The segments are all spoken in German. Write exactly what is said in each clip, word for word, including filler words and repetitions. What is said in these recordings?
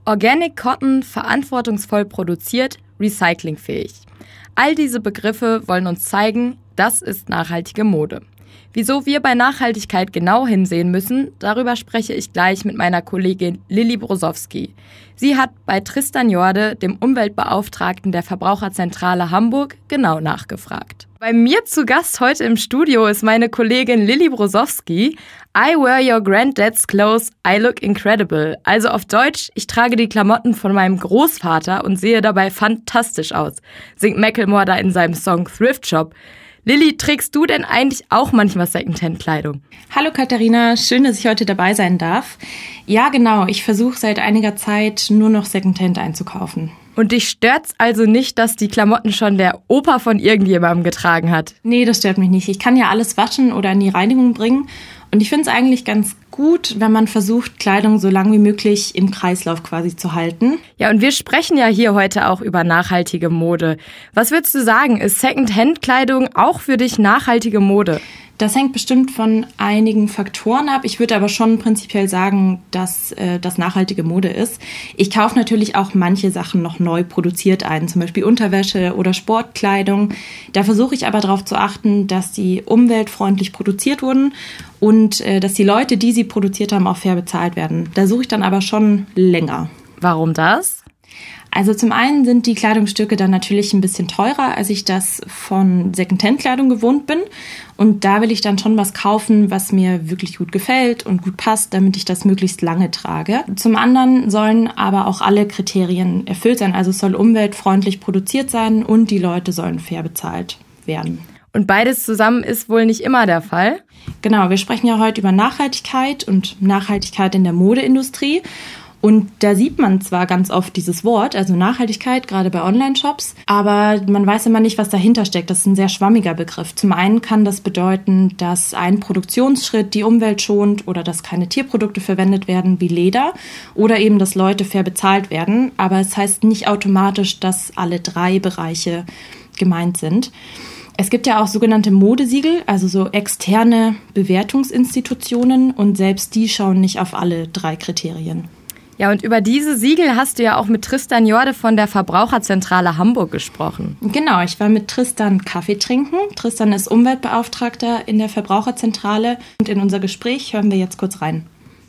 Organic Cotton, verantwortungsvoll produziert, recyclingfähig. All diese Begriffe wollen uns zeigen, das ist nachhaltige Mode. Wieso wir bei Nachhaltigkeit genau hinsehen müssen, darüber spreche ich gleich mit meiner Kollegin Lilly Brosowski. Sie hat bei Tristan Jorde, dem Umweltbeauftragten der Verbraucherzentrale Hamburg, genau nachgefragt. Bei mir zu Gast heute im Studio ist meine Kollegin Lilly Brosowski. I wear your granddad's clothes, I look incredible. Also auf Deutsch, ich trage die Klamotten von meinem Großvater und sehe dabei fantastisch aus, singt Macklemore da in seinem Song Thrift Shop. Lilly, trägst du denn eigentlich auch manchmal Secondhand-Kleidung? Hallo Katharina, schön, dass ich heute dabei sein darf. Ja, genau, ich versuche seit einiger Zeit nur noch Secondhand einzukaufen. Und dich stört's also nicht, dass die Klamotten schon der Opa von irgendjemandem getragen hat? Nee, das stört mich nicht. Ich kann ja alles waschen oder in die Reinigung bringen. Und ich finde es eigentlich ganz gut, wenn man versucht, Kleidung so lang wie möglich im Kreislauf quasi zu halten. Ja, und wir sprechen ja hier heute auch über nachhaltige Mode. Was würdest du sagen, ist Secondhand-Kleidung auch für dich nachhaltige Mode? Das hängt bestimmt von einigen Faktoren ab. Ich würde aber schon prinzipiell sagen, dass äh, das nachhaltige Mode ist. Ich kaufe natürlich auch manche Sachen noch neu produziert ein, zum Beispiel Unterwäsche oder Sportkleidung. Da versuche ich aber darauf zu achten, dass die umweltfreundlich produziert wurden und äh, dass die Leute, die sie produziert haben, auch fair bezahlt werden. Da suche ich dann aber schon länger. Warum das? Also zum einen sind die Kleidungsstücke dann natürlich ein bisschen teurer, als ich das von Secondhand-Kleidung gewohnt bin. Und da will ich dann schon was kaufen, was mir wirklich gut gefällt und gut passt, damit ich das möglichst lange trage. Zum anderen sollen aber auch alle Kriterien erfüllt sein. Also es soll umweltfreundlich produziert sein und die Leute sollen fair bezahlt werden. Und beides zusammen ist wohl nicht immer der Fall? Genau, wir sprechen ja heute über Nachhaltigkeit und Nachhaltigkeit in der Modeindustrie. Und da sieht man zwar ganz oft dieses Wort, also Nachhaltigkeit, gerade bei Online-Shops, aber man weiß immer nicht, was dahinter steckt. Das ist ein sehr schwammiger Begriff. Zum einen kann das bedeuten, dass ein Produktionsschritt die Umwelt schont oder dass keine Tierprodukte verwendet werden wie Leder oder eben, dass Leute fair bezahlt werden. Aber es heißt nicht automatisch, dass alle drei Bereiche gemeint sind. Es gibt ja auch sogenannte Modesiegel, also so externe Bewertungsinstitutionen und selbst die schauen nicht auf alle drei Kriterien. Ja, und über diese Siegel hast du ja auch mit Tristan Jorde von der Verbraucherzentrale Hamburg gesprochen. Genau, ich war mit Tristan Kaffee trinken. Tristan ist Umweltbeauftragter in der Verbraucherzentrale und in unser Gespräch hören wir jetzt kurz rein.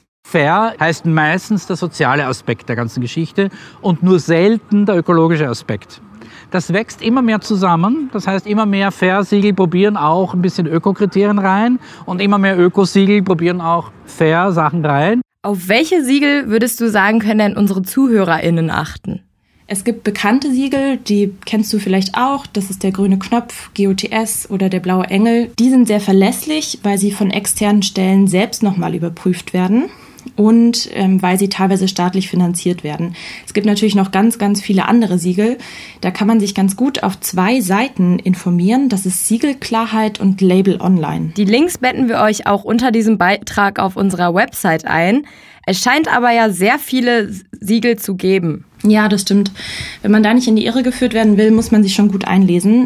Fair heißt meistens der soziale Aspekt der ganzen Geschichte und nur selten der ökologische Aspekt. Das wächst immer mehr zusammen, das heißt immer mehr Fair-Siegel probieren auch ein bisschen Ökokriterien rein und immer mehr Ökosiegel probieren auch Fair-Sachen rein. Auf welche Siegel würdest du sagen, können denn unsere ZuhörerInnen achten? Es gibt bekannte Siegel, die kennst du vielleicht auch. Das ist der grüne Knopf, G O T S oder der blaue Engel. Die sind sehr verlässlich, weil sie von externen Stellen selbst nochmal überprüft werden und ähm, weil sie teilweise staatlich finanziert werden. Es gibt natürlich noch ganz, ganz viele andere Siegel. Da kann man sich ganz gut auf zwei Seiten informieren. Das ist Siegelklarheit und Label Online. Die Links betten wir euch auch unter diesem Beitrag auf unserer Website ein. Es scheint aber ja sehr viele Siegel zu geben. Ja, das stimmt. Wenn man da nicht in die Irre geführt werden will, muss man sich schon gut einlesen.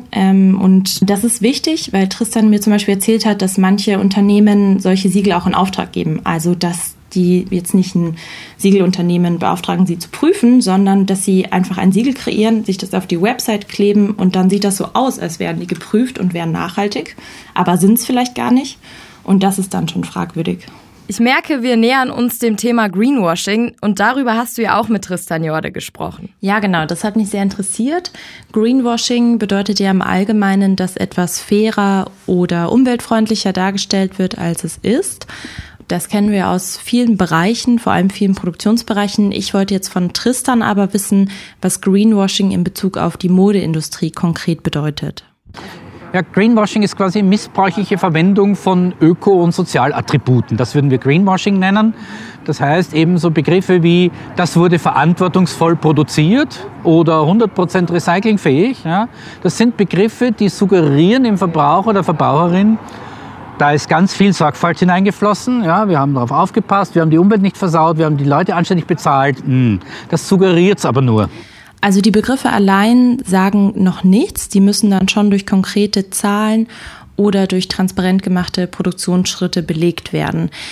Und das ist wichtig, weil Tristan mir zum Beispiel erzählt hat, dass manche Unternehmen solche Siegel auch in Auftrag geben. Also, dass die jetzt nicht ein Siegelunternehmen beauftragen, sie zu prüfen, sondern dass sie einfach ein Siegel kreieren, sich das auf die Website kleben und dann sieht das so aus, als wären die geprüft und wären nachhaltig, aber sind es vielleicht gar nicht und das ist dann schon fragwürdig. Ich merke, wir nähern uns dem Thema Greenwashing und darüber hast du ja auch mit Tristan Jorde gesprochen. Ja, genau, das hat mich sehr interessiert. Greenwashing bedeutet ja im Allgemeinen, dass etwas fairer oder umweltfreundlicher dargestellt wird, als es ist. Das kennen wir aus vielen Bereichen, vor allem vielen Produktionsbereichen. Ich wollte jetzt von Tristan aber wissen, was Greenwashing in Bezug auf die Modeindustrie konkret bedeutet. Ja, Greenwashing ist quasi missbräuchliche Verwendung von Öko- und Sozialattributen. Das würden wir Greenwashing nennen. Das heißt eben so Begriffe wie, das wurde verantwortungsvoll produziert oder hundert Prozent recyclingfähig. Ja, das sind Begriffe, die suggerieren dem Verbraucher oder Verbraucherin, da ist ganz viel Sorgfalt hineingeflossen. Ja, wir haben darauf aufgepasst, wir haben die Umwelt nicht versaut, wir haben die Leute anständig bezahlt. Das suggeriert es aber nur. Also die Begriffe allein sagen noch nichts. Die müssen dann schon durch konkrete Zahlen oder durch transparent gemachte Produktionsschritte belegt werden.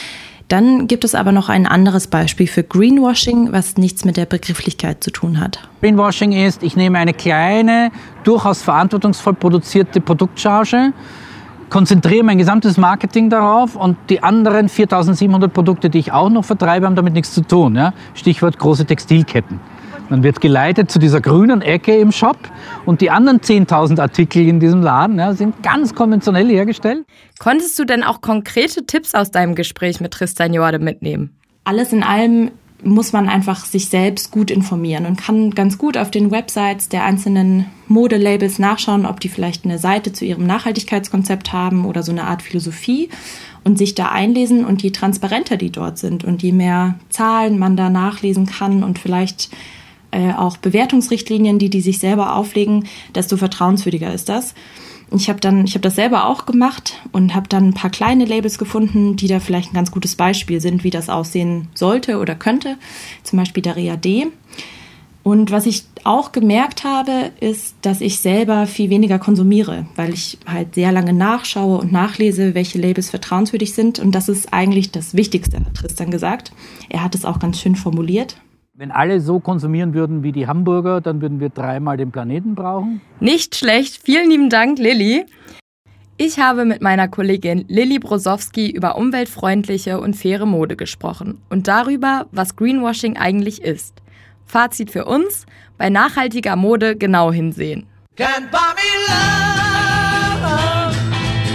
Dann gibt es aber noch ein anderes Beispiel für Greenwashing, was nichts mit der Begrifflichkeit zu tun hat. Greenwashing ist, ich nehme eine kleine, durchaus verantwortungsvoll produzierte Produktcharge, konzentriere mein gesamtes Marketing darauf und die anderen viertausendsiebenhundert Produkte, die ich auch noch vertreibe, haben damit nichts zu tun. Ja? Stichwort große Textilketten. Man wird geleitet zu dieser grünen Ecke im Shop und die anderen zehntausend Artikel in diesem Laden ja, sind ganz konventionell hergestellt. Konntest du denn auch konkrete Tipps aus deinem Gespräch mit Tristan Jorde mitnehmen? Alles in allem muss man einfach sich selbst gut informieren und kann ganz gut auf den Websites der einzelnen Modelabels nachschauen, ob die vielleicht eine Seite zu ihrem Nachhaltigkeitskonzept haben oder so eine Art Philosophie und sich da einlesen. Und je transparenter die dort sind und je mehr Zahlen man da nachlesen kann und vielleicht auch Bewertungsrichtlinien, die die sich selber auflegen, desto vertrauenswürdiger ist das. Ich habe dann, ich habe das selber auch gemacht und habe dann ein paar kleine Labels gefunden, die da vielleicht ein ganz gutes Beispiel sind, wie das aussehen sollte oder könnte. Zum Beispiel der Rea D. Und was ich auch gemerkt habe, ist, dass ich selber viel weniger konsumiere, weil ich halt sehr lange nachschaue und nachlese, welche Labels vertrauenswürdig sind. Und das ist eigentlich das Wichtigste, hat Tristan gesagt. Er hat es auch ganz schön formuliert. Wenn alle so konsumieren würden wie die Hamburger, dann würden wir dreimal den Planeten brauchen. Nicht schlecht. Vielen lieben Dank, Lilly. Ich habe mit meiner Kollegin Lilly Brosowski über umweltfreundliche und faire Mode gesprochen und darüber, was Greenwashing eigentlich ist. Fazit für uns: bei nachhaltiger Mode genau hinsehen. Can't buy me love,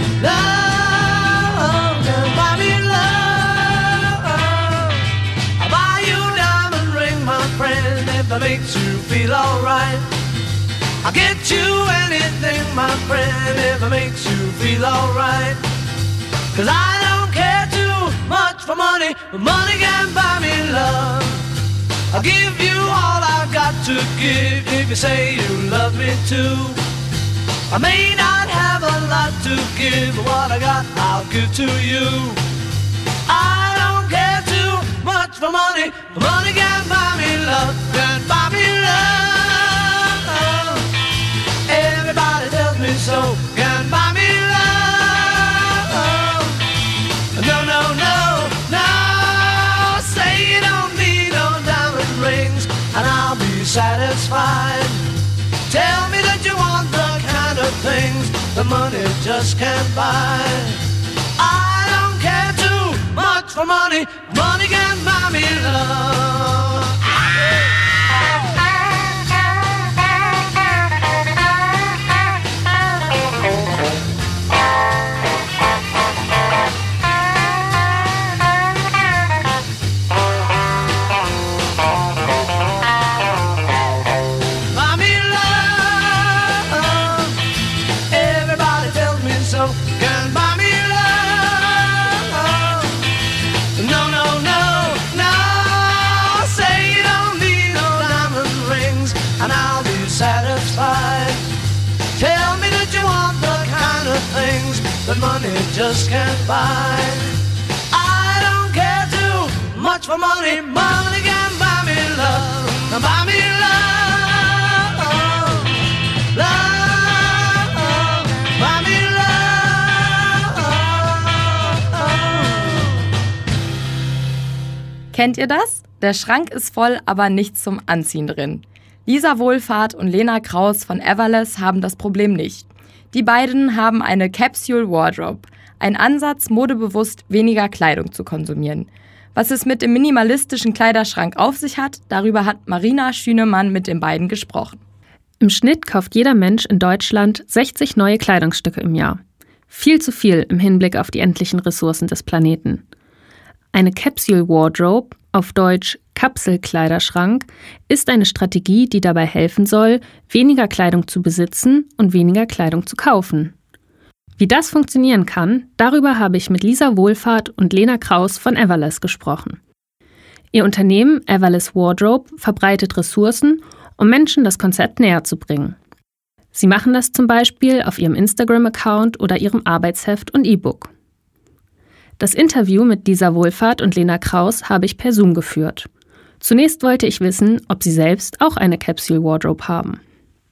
love, can't buy me love. I'll buy you a diamond ring, my friend, if it makes you feel alright. I'll get you anything, my friend, if it makes you feel alright. Cause I don't care too much for money, but money can't buy me love. I'll give you all I've got to give if you say you love me too. I may not have a lot to give, but what I got I'll give to you. I don't care too much for money, but money can't buy me love, can't buy me love. Everybody tells me so, can't buy me love. No, no, no, no, say you don't need no diamond rings and I'll be satisfied. Tell me that you want the kind of things the money just can't buy. I don't care too much for money, money can't buy me love. That money just can't buy. I don't care too much for money, money can buy me love, buy me love, love, buy me love. Kennt ihr das? Der Schrank ist voll, aber nichts zum Anziehen drin. Lisa Wohlfahrt und Lena Kraus von Everless haben das Problem nicht. Die beiden haben eine Capsule Wardrobe, ein Ansatz, modebewusst weniger Kleidung zu konsumieren. Was es mit dem minimalistischen Kleiderschrank auf sich hat, darüber hat Marina Schünemann mit den beiden gesprochen. Im Schnitt kauft jeder Mensch in Deutschland sechzig neue Kleidungsstücke im Jahr. Viel zu viel im Hinblick auf die endlichen Ressourcen des Planeten. Eine Capsule Wardrobe, auf Deutsch Kapselkleiderschrank, ist eine Strategie, die dabei helfen soll, weniger Kleidung zu besitzen und weniger Kleidung zu kaufen. Wie das funktionieren kann, darüber habe ich mit Lisa Wohlfahrt und Lena Kraus von Everless gesprochen. Ihr Unternehmen Everless Wardrobe verbreitet Ressourcen, um Menschen das Konzept näher zu bringen. Sie machen das zum Beispiel auf ihrem Instagram-Account oder ihrem Arbeitsheft und E-Book. Das Interview mit Lisa Wohlfahrt und Lena Kraus habe ich per Zoom geführt. Zunächst wollte ich wissen, ob sie selbst auch eine Capsule Wardrobe haben.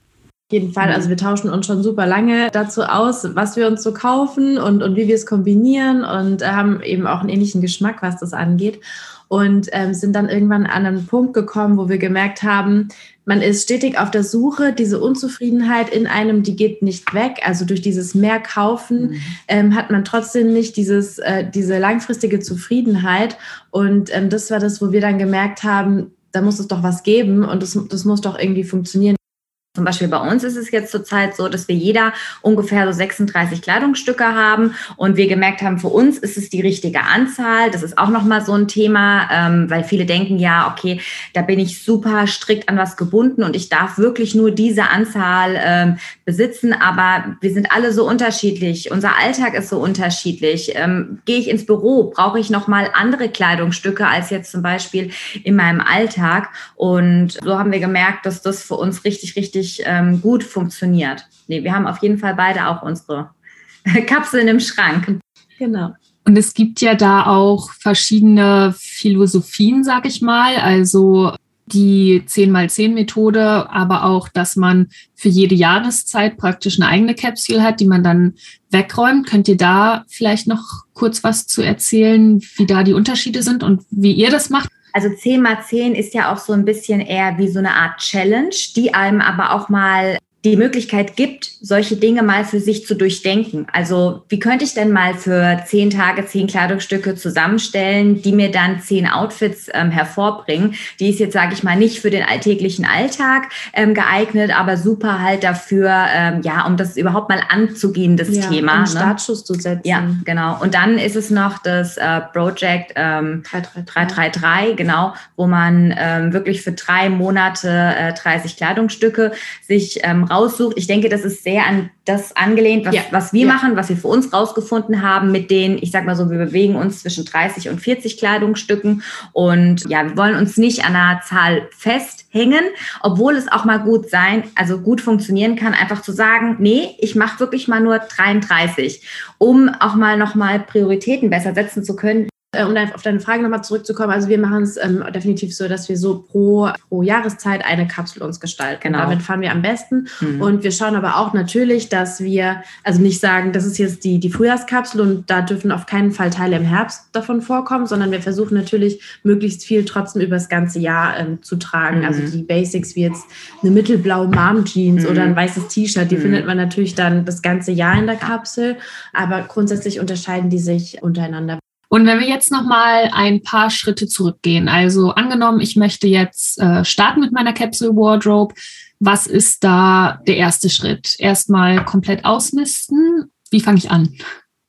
Auf jeden Fall, also wir tauschen uns schon super lange dazu aus, was wir uns so kaufen und, und wie wir es kombinieren und haben eben auch einen ähnlichen Geschmack, was das angeht. Und ähm, sind dann irgendwann an einen Punkt gekommen, wo wir gemerkt haben, man ist stetig auf der Suche, diese Unzufriedenheit in einem, die geht nicht weg. Also durch dieses mehr Kaufen mhm. ähm, hat man trotzdem nicht dieses, äh, diese langfristige Zufriedenheit. Und ähm, das war das, wo wir dann gemerkt haben, da muss es doch was geben und das, das muss doch irgendwie funktionieren. Zum Beispiel bei uns ist es jetzt zurzeit so, dass wir jeder ungefähr so sechsunddreißig Kleidungsstücke haben und wir gemerkt haben, für uns ist es die richtige Anzahl. Das ist auch nochmal so ein Thema, ähm, weil viele denken, ja, okay, da bin ich super strikt an was gebunden und ich darf wirklich nur diese Anzahl ähm, besitzen, aber wir sind alle so unterschiedlich. Unser Alltag ist so unterschiedlich. Ähm, gehe ich ins Büro, brauche ich nochmal andere Kleidungsstücke als jetzt zum Beispiel in meinem Alltag und so haben wir gemerkt, dass das für uns richtig, richtig ähm, gut funktioniert. Nee, wir haben auf jeden Fall beide auch unsere Kapseln im Schrank. Genau. Und es gibt ja da auch verschiedene Philosophien, sag ich mal, also die zehn mal zehn Methode, aber auch, dass man für jede Jahreszeit praktisch eine eigene Capsule hat, die man dann wegräumt. Könnt ihr da vielleicht noch kurz was zu erzählen, wie da die Unterschiede sind und wie ihr das macht? Also zehn mal zehn ist ja auch so ein bisschen eher wie so eine Art Challenge, die einem aber auch mal die Möglichkeit gibt, solche Dinge mal für sich zu durchdenken. Also wie könnte ich denn mal für zehn Tage zehn Kleidungsstücke zusammenstellen, die mir dann zehn Outfits ähm, hervorbringen? Die ist jetzt, sage ich mal, nicht für den alltäglichen Alltag ähm, geeignet, aber super halt dafür, ähm, ja, um das überhaupt mal anzugehen, das ja, Thema. einen ne? Startschuss zu setzen. Ja, genau. Und dann ist es noch das äh, Project ähm, drei drei drei, genau, wo man ähm, wirklich für drei Monate äh, dreißig Kleidungsstücke sich ähm, raussucht. Ich denke, das ist sehr an das angelehnt, was, ja. was wir ja. machen, was wir für uns rausgefunden haben mit den, ich sag mal so, wir bewegen uns zwischen dreißig und vierzig Kleidungsstücken und ja, wir wollen uns nicht an einer Zahl festhängen, obwohl es auch mal gut sein, also gut funktionieren kann, einfach zu sagen, nee, ich mache wirklich mal nur dreiunddreißig, um auch mal nochmal Prioritäten besser setzen zu können. Um auf deine Frage nochmal zurückzukommen, also wir machen es ähm, definitiv so, dass wir so pro, pro Jahreszeit eine Kapsel uns gestalten. Genau. Damit fahren wir am besten. Mhm. Und wir schauen aber auch natürlich, dass wir, also nicht sagen, das ist jetzt die, die Frühjahrskapsel und da dürfen auf keinen Fall Teile im Herbst davon vorkommen, sondern wir versuchen natürlich möglichst viel trotzdem über das ganze Jahr ähm, zu tragen. Mhm. Also die Basics wie jetzt eine mittelblaue Mom-Jeans mhm. oder ein weißes T-Shirt, die mhm. findet man natürlich dann das ganze Jahr in der Kapsel, aber grundsätzlich unterscheiden die sich untereinander. Und wenn wir jetzt nochmal ein paar Schritte zurückgehen, also angenommen, ich möchte jetzt äh, starten mit meiner Capsule Wardrobe, was ist da der erste Schritt? Erstmal komplett ausmisten. Wie fange ich an?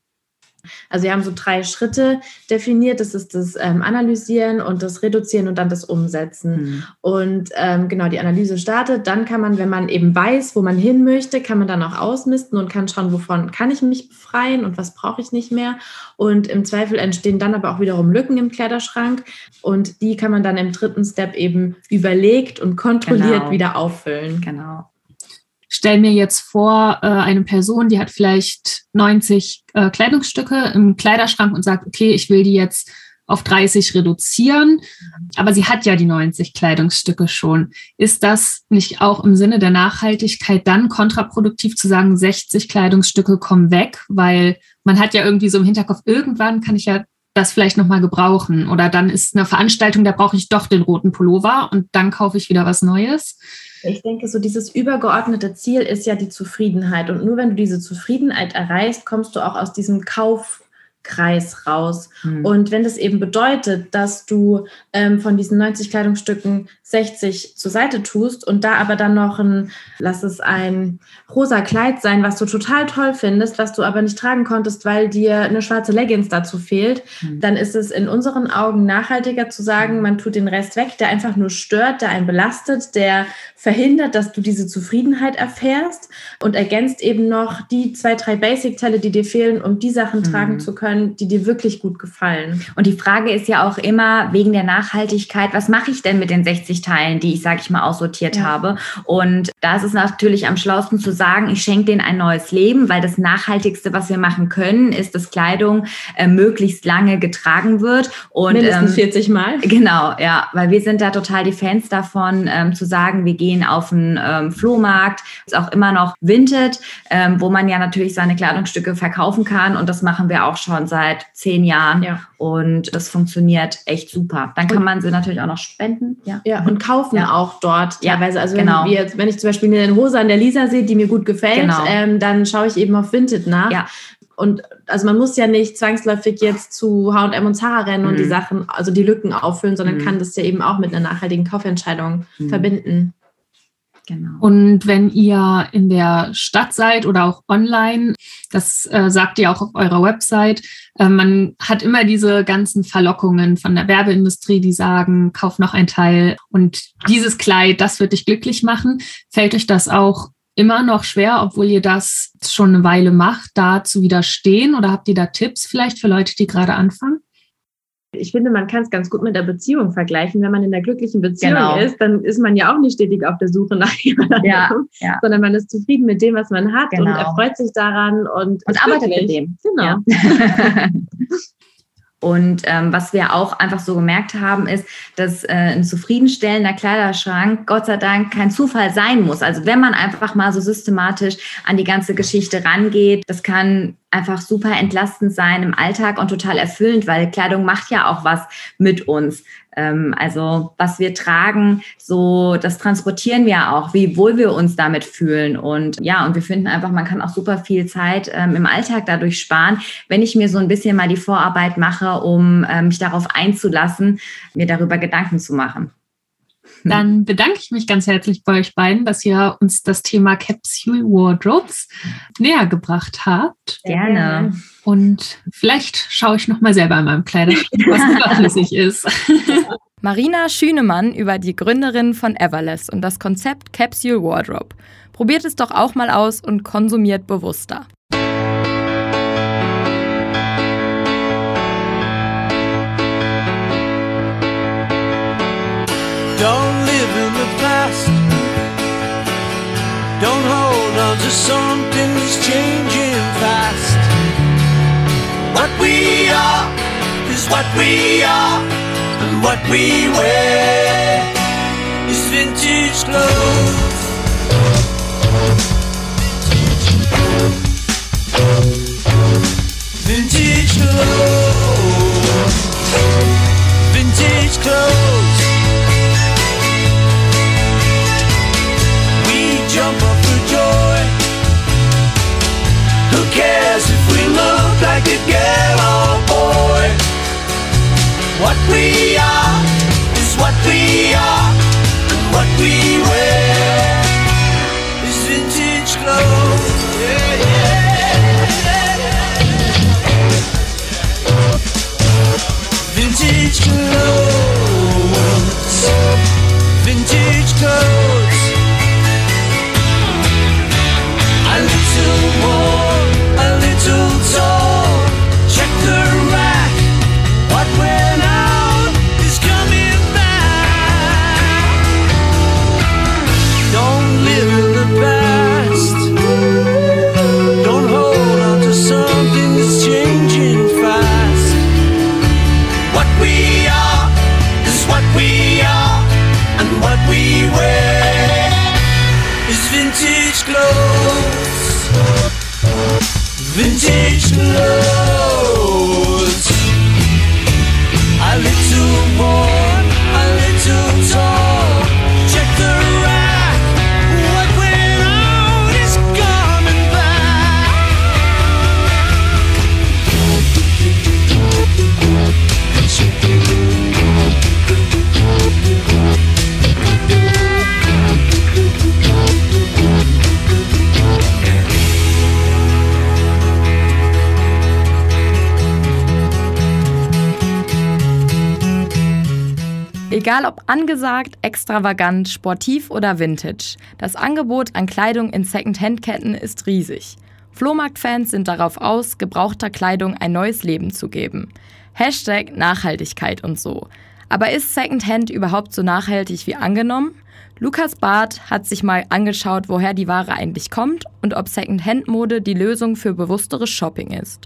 Also wir haben so drei Schritte definiert. Das ist das ähm, Analysieren und das Reduzieren und dann das Umsetzen. Mhm. Und ähm, genau, die Analyse startet. Dann kann man, wenn man eben weiß, wo man hin möchte, kann man dann auch ausmisten und kann schauen, wovon kann ich mich befreien und was brauche ich nicht mehr. Und im Zweifel entstehen dann aber auch wiederum Lücken im Kleiderschrank. Und die kann man dann im dritten Step eben überlegt und kontrolliert genau. wieder auffüllen. Genau. Stell mir jetzt vor, äh, eine Person, die hat vielleicht neunzig äh, Kleidungsstücke im Kleiderschrank und sagt, okay, ich will die jetzt auf dreißig reduzieren, aber sie hat ja die neunzig Kleidungsstücke schon. Ist das nicht auch im Sinne der Nachhaltigkeit dann kontraproduktiv zu sagen, sechzig Kleidungsstücke kommen weg, weil man hat ja irgendwie so im Hinterkopf, irgendwann kann ich ja das vielleicht nochmal gebrauchen oder dann ist eine Veranstaltung, da brauche ich doch den roten Pullover und dann kaufe ich wieder was Neues. Ich denke, so dieses übergeordnete Ziel ist ja die Zufriedenheit. Und nur wenn du diese Zufriedenheit erreichst, kommst du auch aus diesem Kaufkreis raus. Mhm. Und wenn das eben bedeutet, dass du ähm, von diesen neunzig Kleidungsstücken sechzig zur Seite tust und da aber dann noch ein, lass es ein rosa Kleid sein, was du total toll findest, was du aber nicht tragen konntest, weil dir eine schwarze Leggings dazu fehlt, mhm. dann ist es in unseren Augen nachhaltiger zu sagen, man tut den Rest weg, der einfach nur stört, der einen belastet, der verhindert, dass du diese Zufriedenheit erfährst und ergänzt eben noch die zwei, drei Basic-Teile, die dir fehlen, um die Sachen mhm. tragen zu können, können, die dir wirklich gut gefallen. Und die Frage ist ja auch immer wegen der Nachhaltigkeit, was mache ich denn mit den sechzig Teilen, die ich, sage ich mal, aussortiert ja. habe? Und da ist es natürlich am schlausten zu sagen, ich schenke denen ein neues Leben, weil das Nachhaltigste, was wir machen können, ist, dass Kleidung äh, möglichst lange getragen wird. Und, mindestens ähm, vierzig Mal. Genau, ja, weil wir sind da total die Fans davon, ähm, zu sagen, wir gehen auf einen ähm, Flohmarkt, ist auch immer noch Vinted, ähm, wo man ja natürlich seine Kleidungsstücke verkaufen kann und das machen wir auch schon seit zehn Jahren ja. und das funktioniert echt super. Dann kann und, man sie natürlich auch noch spenden. Ja, ja und kaufen ja. auch dort teilweise. Also genau. wenn, wir, wenn ich zum Beispiel eine Hose an der Lisa sehe, die mir gut gefällt, genau. ähm, dann schaue ich eben auf Vinted nach. Ja. Und also man muss ja nicht zwangsläufig jetzt zu H und M und Zara rennen mhm. und die Sachen, also die Lücken auffüllen, sondern mhm. kann das ja eben auch mit einer nachhaltigen Kaufentscheidung mhm. verbinden. Genau. Und wenn ihr in der Stadt seid oder auch online, das äh, sagt ihr auch auf eurer Website, äh, man hat immer diese ganzen Verlockungen von der Werbeindustrie, die sagen, kauf noch ein Teil und dieses Kleid, das wird dich glücklich machen. Fällt euch das auch immer noch schwer, obwohl ihr das schon eine Weile macht, da zu widerstehen? Oder habt ihr da Tipps vielleicht für Leute, die gerade anfangen? Ich finde, man kann es ganz gut mit der Beziehung vergleichen. Wenn man in einer glücklichen Beziehung genau. ist, dann ist man ja auch nicht stetig auf der Suche nach jemandem, ja, ja. sondern man ist zufrieden mit dem, was man hat genau. und erfreut sich daran und, und arbeitet mit dem. Genau. Ja. Und ähm, was wir auch einfach so gemerkt haben, ist, dass äh, ein zufriedenstellender Kleiderschrank Gott sei Dank kein Zufall sein muss. Also wenn man einfach mal so systematisch an die ganze Geschichte rangeht, das kann einfach super entlastend sein im Alltag und total erfüllend, weil Kleidung macht ja auch was mit uns. Ähm, also was wir tragen, so das transportieren wir auch, wie wohl wir uns damit fühlen. Und ja, und wir finden einfach, man kann auch super viel Zeit ähm, im Alltag dadurch sparen, wenn ich mir so ein bisschen mal die Vorarbeit mache, um äh, mich darauf einzulassen, mir darüber Gedanken zu machen. Dann bedanke ich mich ganz herzlich bei euch beiden, dass ihr uns das Thema Capsule Wardrobes näher gebracht habt. Gerne. Und vielleicht schaue ich noch mal selber in meinem Kleiderschrank, was überflüssig ist. Marina Schünemann über die Gründerin von Everless und das Konzept Capsule Wardrobe. Probiert es doch auch mal aus und konsumiert bewusster. Don't live in the past. Don't hold on to something that's changing fast. What we are is what we are, and what we wear is vintage clothes. Vintage clothes. Vintage clothes. Jump up for joy. Who cares if we look like a girl or boy? What we are is what we are, and what we wear is vintage clothes. Yeah, yeah, yeah. Vintage clothes. Vintage clothes. A little more, a little tall. Check the rack. What went out is coming back. Don't live in the past. Don't hold on to something that's changing fast. What we are is what we are, and what we wear is vintage clothes. Vintage clothes. A little more, a little tall. Check the rack. What went out is coming back. Egal ob angesagt, extravagant, sportiv oder vintage, das Angebot an Kleidung in Second-Hand-Ketten ist riesig. Flohmarktfans sind darauf aus, gebrauchter Kleidung ein neues Leben zu geben. Hashtag Nachhaltigkeit und so. Aber ist Secondhand überhaupt so nachhaltig wie angenommen? Lukas Barth hat sich mal angeschaut, woher die Ware eigentlich kommt und ob Secondhand-Mode die Lösung für bewussteres Shopping ist.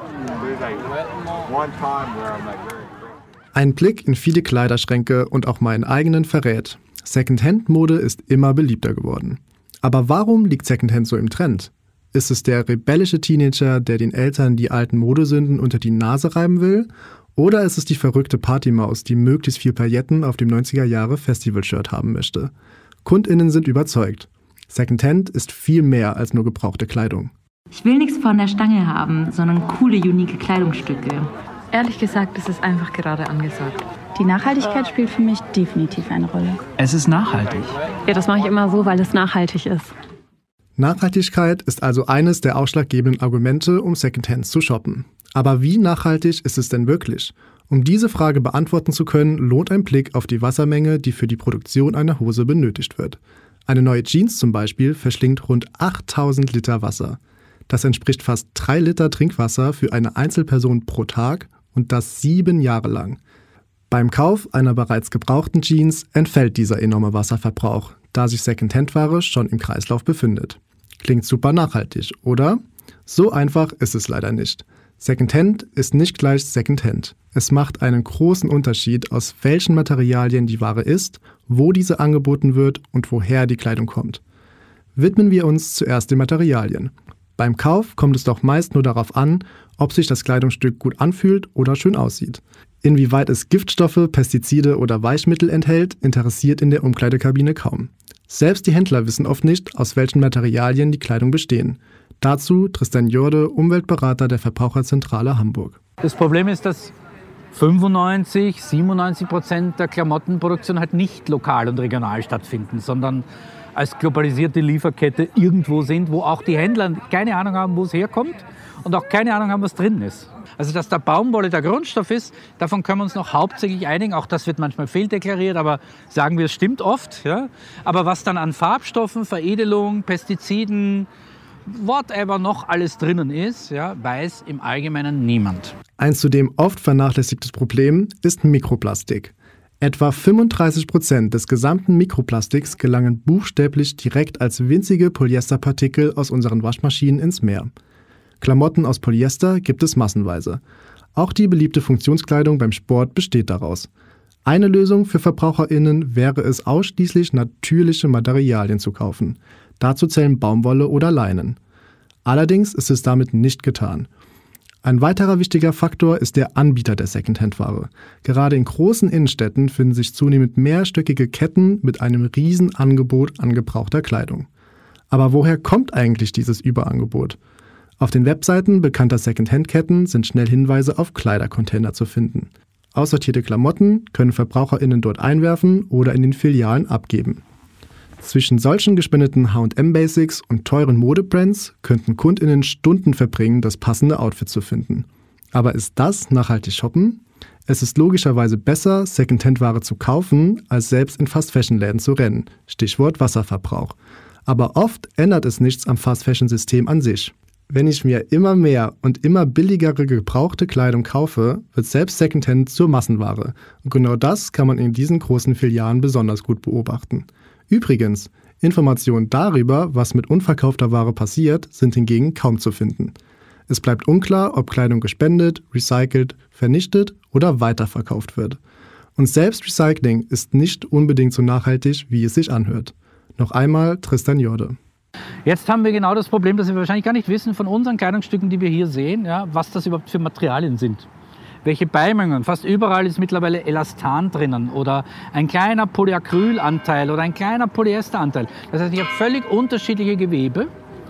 Ein Blick in viele Kleiderschränke und auch meinen eigenen verrät: Secondhand-Mode ist immer beliebter geworden. Aber warum liegt Secondhand so im Trend? Ist es der rebellische Teenager, der den Eltern die alten Modesünden unter die Nase reiben will? Oder ist es die verrückte Partymaus, die möglichst viel Pailletten auf dem neunziger-Jahre-Festival-Shirt haben möchte? KundInnen sind überzeugt. Secondhand ist viel mehr als nur gebrauchte Kleidung. Ich will nichts von der Stange haben, sondern coole, unique Kleidungsstücke. Ehrlich gesagt, ist es einfach gerade angesagt. Die Nachhaltigkeit spielt für mich definitiv eine Rolle. Es ist nachhaltig. Ja, das mache ich immer so, weil es nachhaltig ist. Nachhaltigkeit ist also eines der ausschlaggebenden Argumente, um Secondhand zu shoppen. Aber wie nachhaltig ist es denn wirklich? Um diese Frage beantworten zu können, lohnt ein Blick auf die Wassermenge, die für die Produktion einer Hose benötigt wird. Eine neue Jeans zum Beispiel verschlingt rund achttausend Liter Wasser. Das entspricht fast drei Liter Trinkwasser für eine Einzelperson pro Tag und das sieben Jahre lang. Beim Kauf einer bereits gebrauchten Jeans entfällt dieser enorme Wasserverbrauch, da sich Secondhand-Ware schon im Kreislauf befindet. Klingt super nachhaltig, oder? So einfach ist es leider nicht. Secondhand ist nicht gleich Secondhand. Es macht einen großen Unterschied, aus welchen Materialien die Ware ist, wo diese angeboten wird und woher die Kleidung kommt. Widmen wir uns zuerst den Materialien. Beim Kauf kommt es doch meist nur darauf an, ob sich das Kleidungsstück gut anfühlt oder schön aussieht. Inwieweit es Giftstoffe, Pestizide oder Weichmittel enthält, interessiert in der Umkleidekabine kaum. Selbst die Händler wissen oft nicht, aus welchen Materialien die Kleidung bestehen. Dazu Tristan Jorde, Umweltberater der Verbraucherzentrale Hamburg. Das Problem ist, dass fünfundneunzig, siebenundneunzig Prozent der Klamottenproduktion halt nicht lokal und regional stattfinden, sondern als globalisierte Lieferkette irgendwo sind, wo auch die Händler keine Ahnung haben, wo es herkommt und auch keine Ahnung haben, was drin ist. Also dass der Baumwolle der Grundstoff ist, davon können wir uns noch hauptsächlich einigen. Auch das wird manchmal fehldeklariert, aber sagen wir, es stimmt oft. Ja? Aber was dann an Farbstoffen, Veredelung, Pestiziden, whatever noch alles drinnen ist, ja, weiß im Allgemeinen niemand. Ein zudem oft vernachlässigtes Problem ist Mikroplastik. Etwa fünfunddreißig Prozent des gesamten Mikroplastiks gelangen buchstäblich direkt als winzige Polyesterpartikel aus unseren Waschmaschinen ins Meer. Klamotten aus Polyester gibt es massenweise. Auch die beliebte Funktionskleidung beim Sport besteht daraus. Eine Lösung für VerbraucherInnen wäre es, ausschließlich natürliche Materialien zu kaufen. Dazu zählen Baumwolle oder Leinen. Allerdings ist es damit nicht getan. Ein weiterer wichtiger Faktor ist der Anbieter der Secondhand-Ware. Gerade in großen Innenstädten finden sich zunehmend mehrstöckige Ketten mit einem riesen Angebot an gebrauchter Kleidung. Aber woher kommt eigentlich dieses Überangebot? Auf den Webseiten bekannter Secondhand-Ketten sind schnell Hinweise auf Kleidercontainer zu finden. Aussortierte Klamotten können VerbraucherInnen dort einwerfen oder in den Filialen abgeben. Zwischen solchen gespendeten H und M Basics und teuren Modebrands könnten KundInnen Stunden verbringen, das passende Outfit zu finden. Aber ist das nachhaltig shoppen? Es ist logischerweise besser, Secondhand-Ware zu kaufen, als selbst in Fast-Fashion-Läden zu rennen. Stichwort Wasserverbrauch. Aber oft ändert es nichts am Fast-Fashion-System an sich. Wenn ich mir immer mehr und immer billigere gebrauchte Kleidung kaufe, wird selbst Secondhand zur Massenware. Und genau das kann man in diesen großen Filialen besonders gut beobachten. Übrigens, Informationen darüber, was mit unverkaufter Ware passiert, sind hingegen kaum zu finden. Es bleibt unklar, ob Kleidung gespendet, recycelt, vernichtet oder weiterverkauft wird. Und selbst Recycling ist nicht unbedingt so nachhaltig, wie es sich anhört. Noch einmal Tristan Jorde. Jetzt haben wir genau das Problem, dass wir wahrscheinlich gar nicht wissen von unseren Kleidungsstücken, die wir hier sehen, ja, was das überhaupt für Materialien sind. Welche Beimungen, fast überall ist mittlerweile Elastan drinnen oder ein kleiner Polyacrylanteil oder ein kleiner Polyesteranteil. Das heißt, ich habe völlig unterschiedliche Gewebe.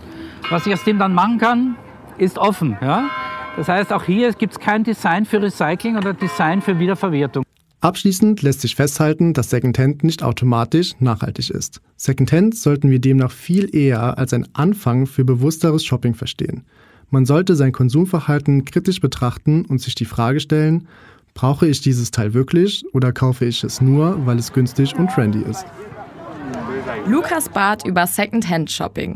Was ich aus dem dann machen kann, ist offen. Ja? Das heißt, auch hier gibt es kein Design für Recycling oder Design für Wiederverwertung. Abschließend lässt sich festhalten, dass Secondhand nicht automatisch nachhaltig ist. Secondhand sollten wir demnach viel eher als ein Anfang für bewussteres Shopping verstehen. Man sollte sein Konsumverhalten kritisch betrachten und sich die Frage stellen, brauche ich dieses Teil wirklich oder kaufe ich es nur, weil es günstig und trendy ist? Lukas Barth über Secondhand-Shopping.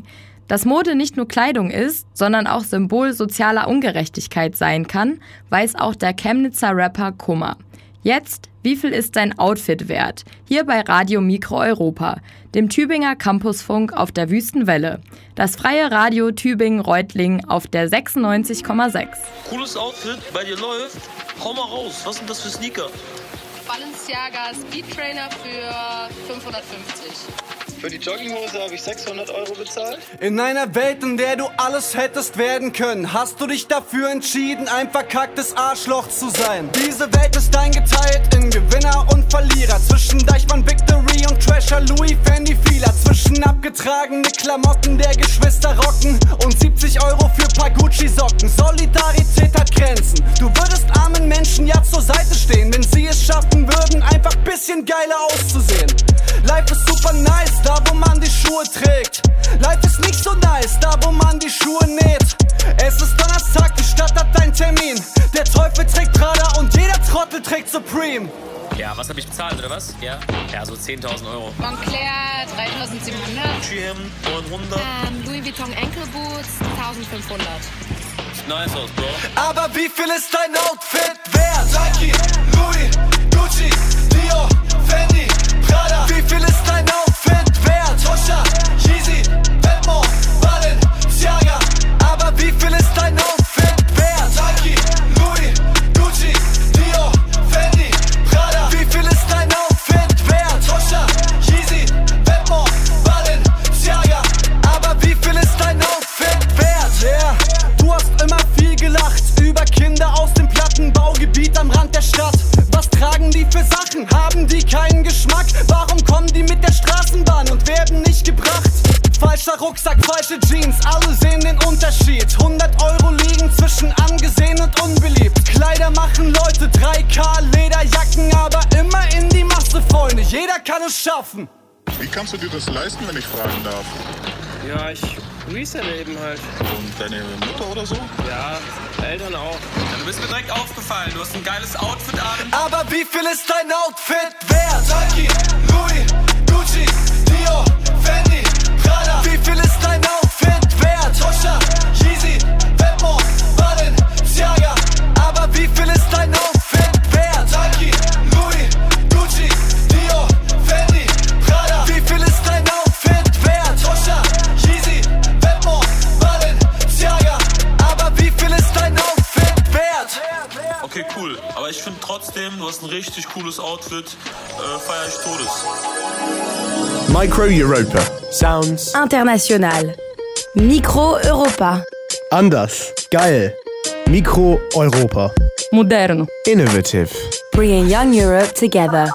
Dass Mode nicht nur Kleidung ist, sondern auch Symbol sozialer Ungerechtigkeit sein kann, weiß auch der Chemnitzer Rapper Kummer. Jetzt, wie viel ist dein Outfit wert? Hier bei Radio Mikro Europa, dem Tübinger Campusfunk auf der Wüstenwelle. Das freie Radio Tübingen-Reutlingen auf der sechsundneunzig Komma sechs. Cooles Outfit, bei dir läuft. Hau mal raus, was sind das für Sneaker? Balenciaga Speedtrainer für fünfhundertfünfzig. Für die Jogginghose habe ich sechshundert Euro bezahlt. In einer Welt, in der du alles hättest werden können, hast du dich dafür entschieden, ein verkacktes Arschloch zu sein. Diese Welt ist eingeteilt in Gewinner und Verlierer. Zwischen Deichmann Victory und Trasher Louis Fendi Fila. Zwischen abgetragene Klamotten der Geschwister rocken und siebzig Euro für paar Gucci-Socken. Solidarität hat Grenzen. Du würdest armen Menschen ja zur Seite stehen, wenn sie es schaffen würden, einfach bisschen geiler auszusehen. Life ist super nice, da wo man die Schuhe trägt. Life ist nicht so nice, da wo man die Schuhe näht. Es ist Donnerstag, die Stadt hat einen Termin. Der Teufel trägt Prada und jeder Trottel trägt Supreme. Ja, was habe ich bezahlt, oder was? Ja, ja, so zehntausend Euro. Moncler dreitausendsiebenhundert. G M neunhundert. Ähm, Louis Vuitton Enkelboots eintausendfünfhundert. Nice aus, Bro. Aber wie viel ist dein Outfit wert? Nike, Louis, Gucci, Dior, Fendi, Prada. Wie viel ist dein Outfit wert? Tosha, Yeezy, Vetements, Balenciaga. Aber wie viel ist dein Outfit wert? Nike, Louis, Gucci, Dior, Fendi, Prada. Wie viel ist dein Outfit wert? Tosha, Yeezy, Vetements, Balenciaga. Aber wie viel ist dein Outfit wert? Yeah. Du hast immer viel gelacht über Kinder aus dem Plattenbaugebiet am Rand der Stadt. Was tragen die für Sachen? Haben die keinen Geschmack? Warum kommen die mit der Straßenbahn und werden nicht gebracht? Falscher Rucksack, falsche Jeans, alle sehen den Unterschied. hundert Euro liegen zwischen angesehen und unbeliebt. Kleider machen Leute, drei K Lederjacken, aber immer in die Masse, Freunde, jeder kann es schaffen. Wie kannst du dir das leisten, wenn ich fragen darf? Ja, ich reselle eben halt. Und deine Mutter oder so? Ja, Eltern auch. Ja, du bist mir direkt aufgefallen, du hast ein geiles Outfit an. Aber wie viel ist dein Outfit wert? Nike, Louis, Gucci, Dior, Fendi, Prada. Wie viel ist dein Outfit wert? Tosha, Yeezy, Vetements, Balenciaga. Aber wie viel ist dein Outfit wert? Nike, Louis, Gucci, Dior, Fendi, Prada. Wie viel ist dein Outfit wert? Tosha, Yeezy, Vetements, Balenciaga. Aber wie viel ist dein Outfit wert? Okay, cool. Aber ich finde trotzdem, du hast ein richtig cooles Outfit. Äh, feier ich Todes. Micro Europa. Sounds International. Mikro Europa. anders, geil. Mikro Europa. Moderno. Innovative. Bringing young Europe together.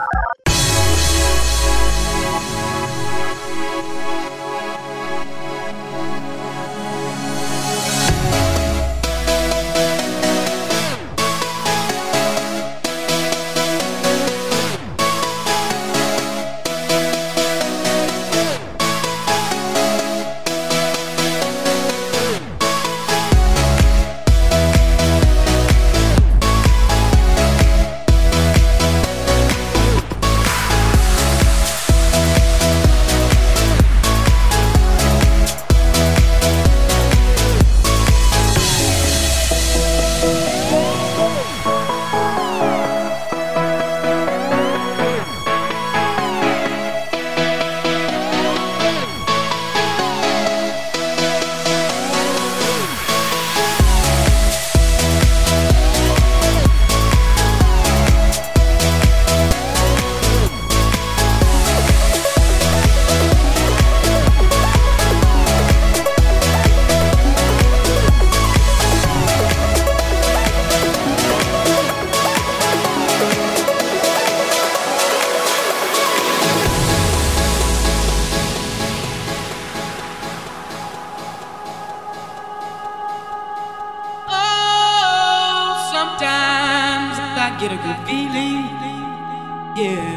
get a good feeling, yeah.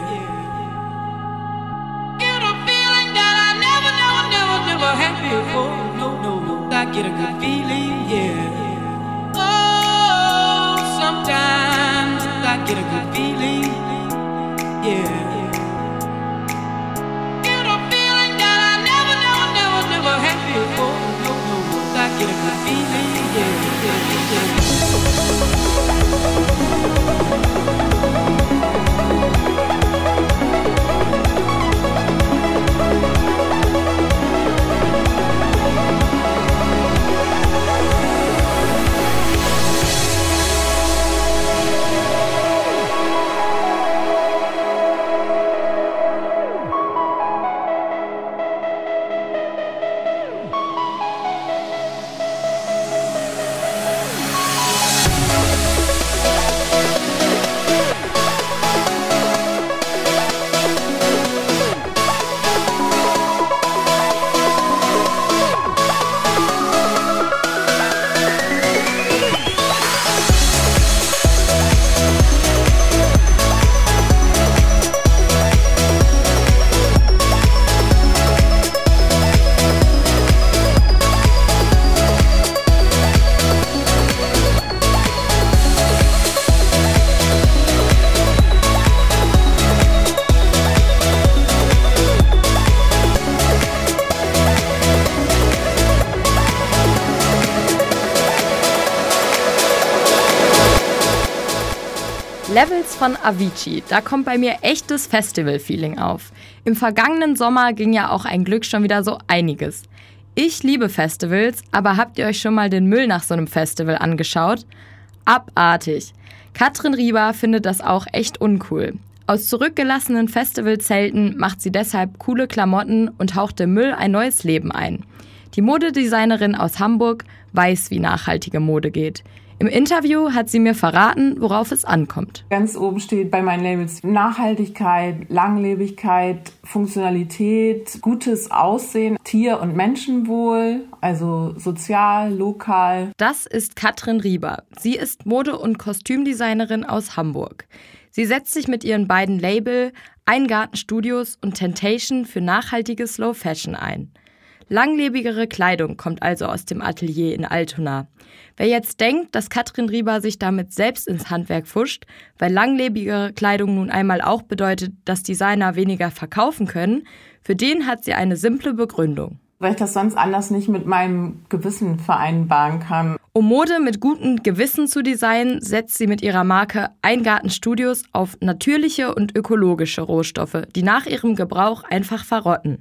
Get a feeling that I never, never, never, never had before. No, no, no, I get a good feeling, yeah. Oh, sometimes I get a good feeling, yeah. Get a feeling that I never, never, never, never had before. Levels von Avicii, da kommt bei mir echtes Festival-Feeling auf. Im vergangenen Sommer ging ja auch ein Glück schon wieder so einiges. Ich liebe Festivals, aber habt ihr euch schon mal den Müll nach so einem Festival angeschaut? Abartig. Katrin Rieber findet das auch echt uncool. Aus zurückgelassenen Festivalzelten macht sie deshalb coole Klamotten und haucht dem Müll ein neues Leben ein. Die Modedesignerin aus Hamburg weiß, wie nachhaltige Mode geht. Im Interview hat sie mir verraten, worauf es ankommt. Ganz oben steht bei meinen Labels Nachhaltigkeit, Langlebigkeit, Funktionalität, gutes Aussehen, Tier- und Menschenwohl, also sozial, lokal. Das ist Katrin Rieber. Sie ist Mode- und Kostümdesignerin aus Hamburg. Sie setzt sich mit ihren beiden Label Eingarten Studios und Temptation für nachhaltige Slow Fashion ein. Langlebigere Kleidung kommt also aus dem Atelier in Altona. Wer jetzt denkt, dass Katrin Rieber sich damit selbst ins Handwerk pfuscht, weil langlebigere Kleidung nun einmal auch bedeutet, dass Designer weniger verkaufen können, für den hat sie eine simple Begründung. Weil ich das sonst anders nicht mit meinem Gewissen vereinbaren kann. Um Mode mit gutem Gewissen zu designen, setzt sie mit ihrer Marke Eingarten Studios auf natürliche und ökologische Rohstoffe, die nach ihrem Gebrauch einfach verrotten.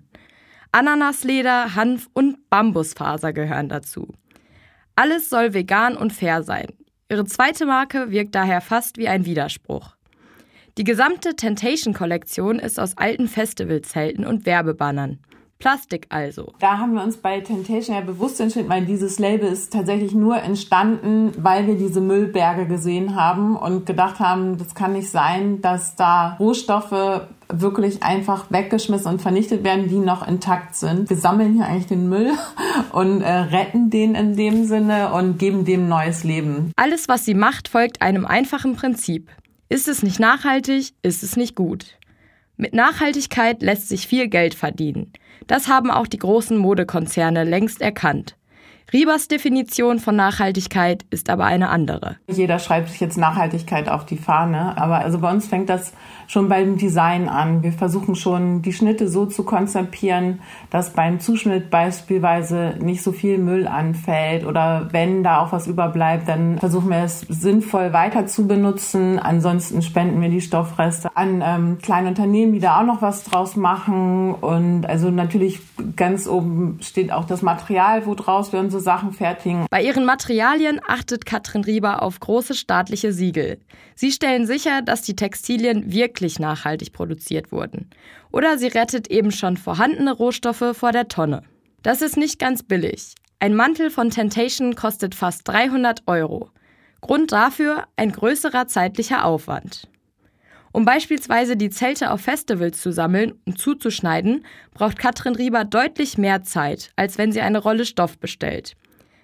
Ananasleder, Hanf und Bambusfaser gehören dazu. Alles soll vegan und fair sein. Ihre zweite Marke wirkt daher fast wie ein Widerspruch. Die gesamte Temptation-Kollektion ist aus alten Festivalzelten und Werbebannern. Plastik also. Da haben wir uns bei Temptation ja bewusst entschieden, weil dieses Label ist tatsächlich nur entstanden, weil wir diese Müllberge gesehen haben und gedacht haben, das kann nicht sein, dass da Rohstoffe wirklich einfach weggeschmissen und vernichtet werden, die noch intakt sind. Wir sammeln hier eigentlich den Müll und äh, retten den in dem Sinne und geben dem neues Leben. Alles, was sie macht, folgt einem einfachen Prinzip. Ist es nicht nachhaltig, ist es nicht gut. Mit Nachhaltigkeit lässt sich viel Geld verdienen. Das haben auch die großen Modekonzerne längst erkannt. Riebers Definition von Nachhaltigkeit ist aber eine andere. Jeder schreibt sich jetzt Nachhaltigkeit auf die Fahne, aber also bei uns fängt das schon beim Design an. Wir versuchen schon, die Schnitte so zu konzipieren, dass beim Zuschnitt beispielsweise nicht so viel Müll anfällt oder wenn da auch was überbleibt, dann versuchen wir es sinnvoll weiter zu benutzen. Ansonsten spenden wir die Stoffreste an ähm, kleine Unternehmen, die da auch noch was draus machen und also natürlich ganz oben steht auch das Material, woraus wir unsere Sachen fertigen. Bei ihren Materialien achtet Katrin Rieber auf große staatliche Siegel. Sie stellen sicher, dass die Textilien wirklich nachhaltig produziert wurden. Oder sie rettet eben schon vorhandene Rohstoffe vor der Tonne. Das ist nicht ganz billig. Ein Mantel von Temptation kostet fast dreihundert Euro. Grund dafür ein größerer zeitlicher Aufwand. Um beispielsweise die Zelte auf Festivals zu sammeln und zuzuschneiden, braucht Katrin Rieber deutlich mehr Zeit, als wenn sie eine Rolle Stoff bestellt.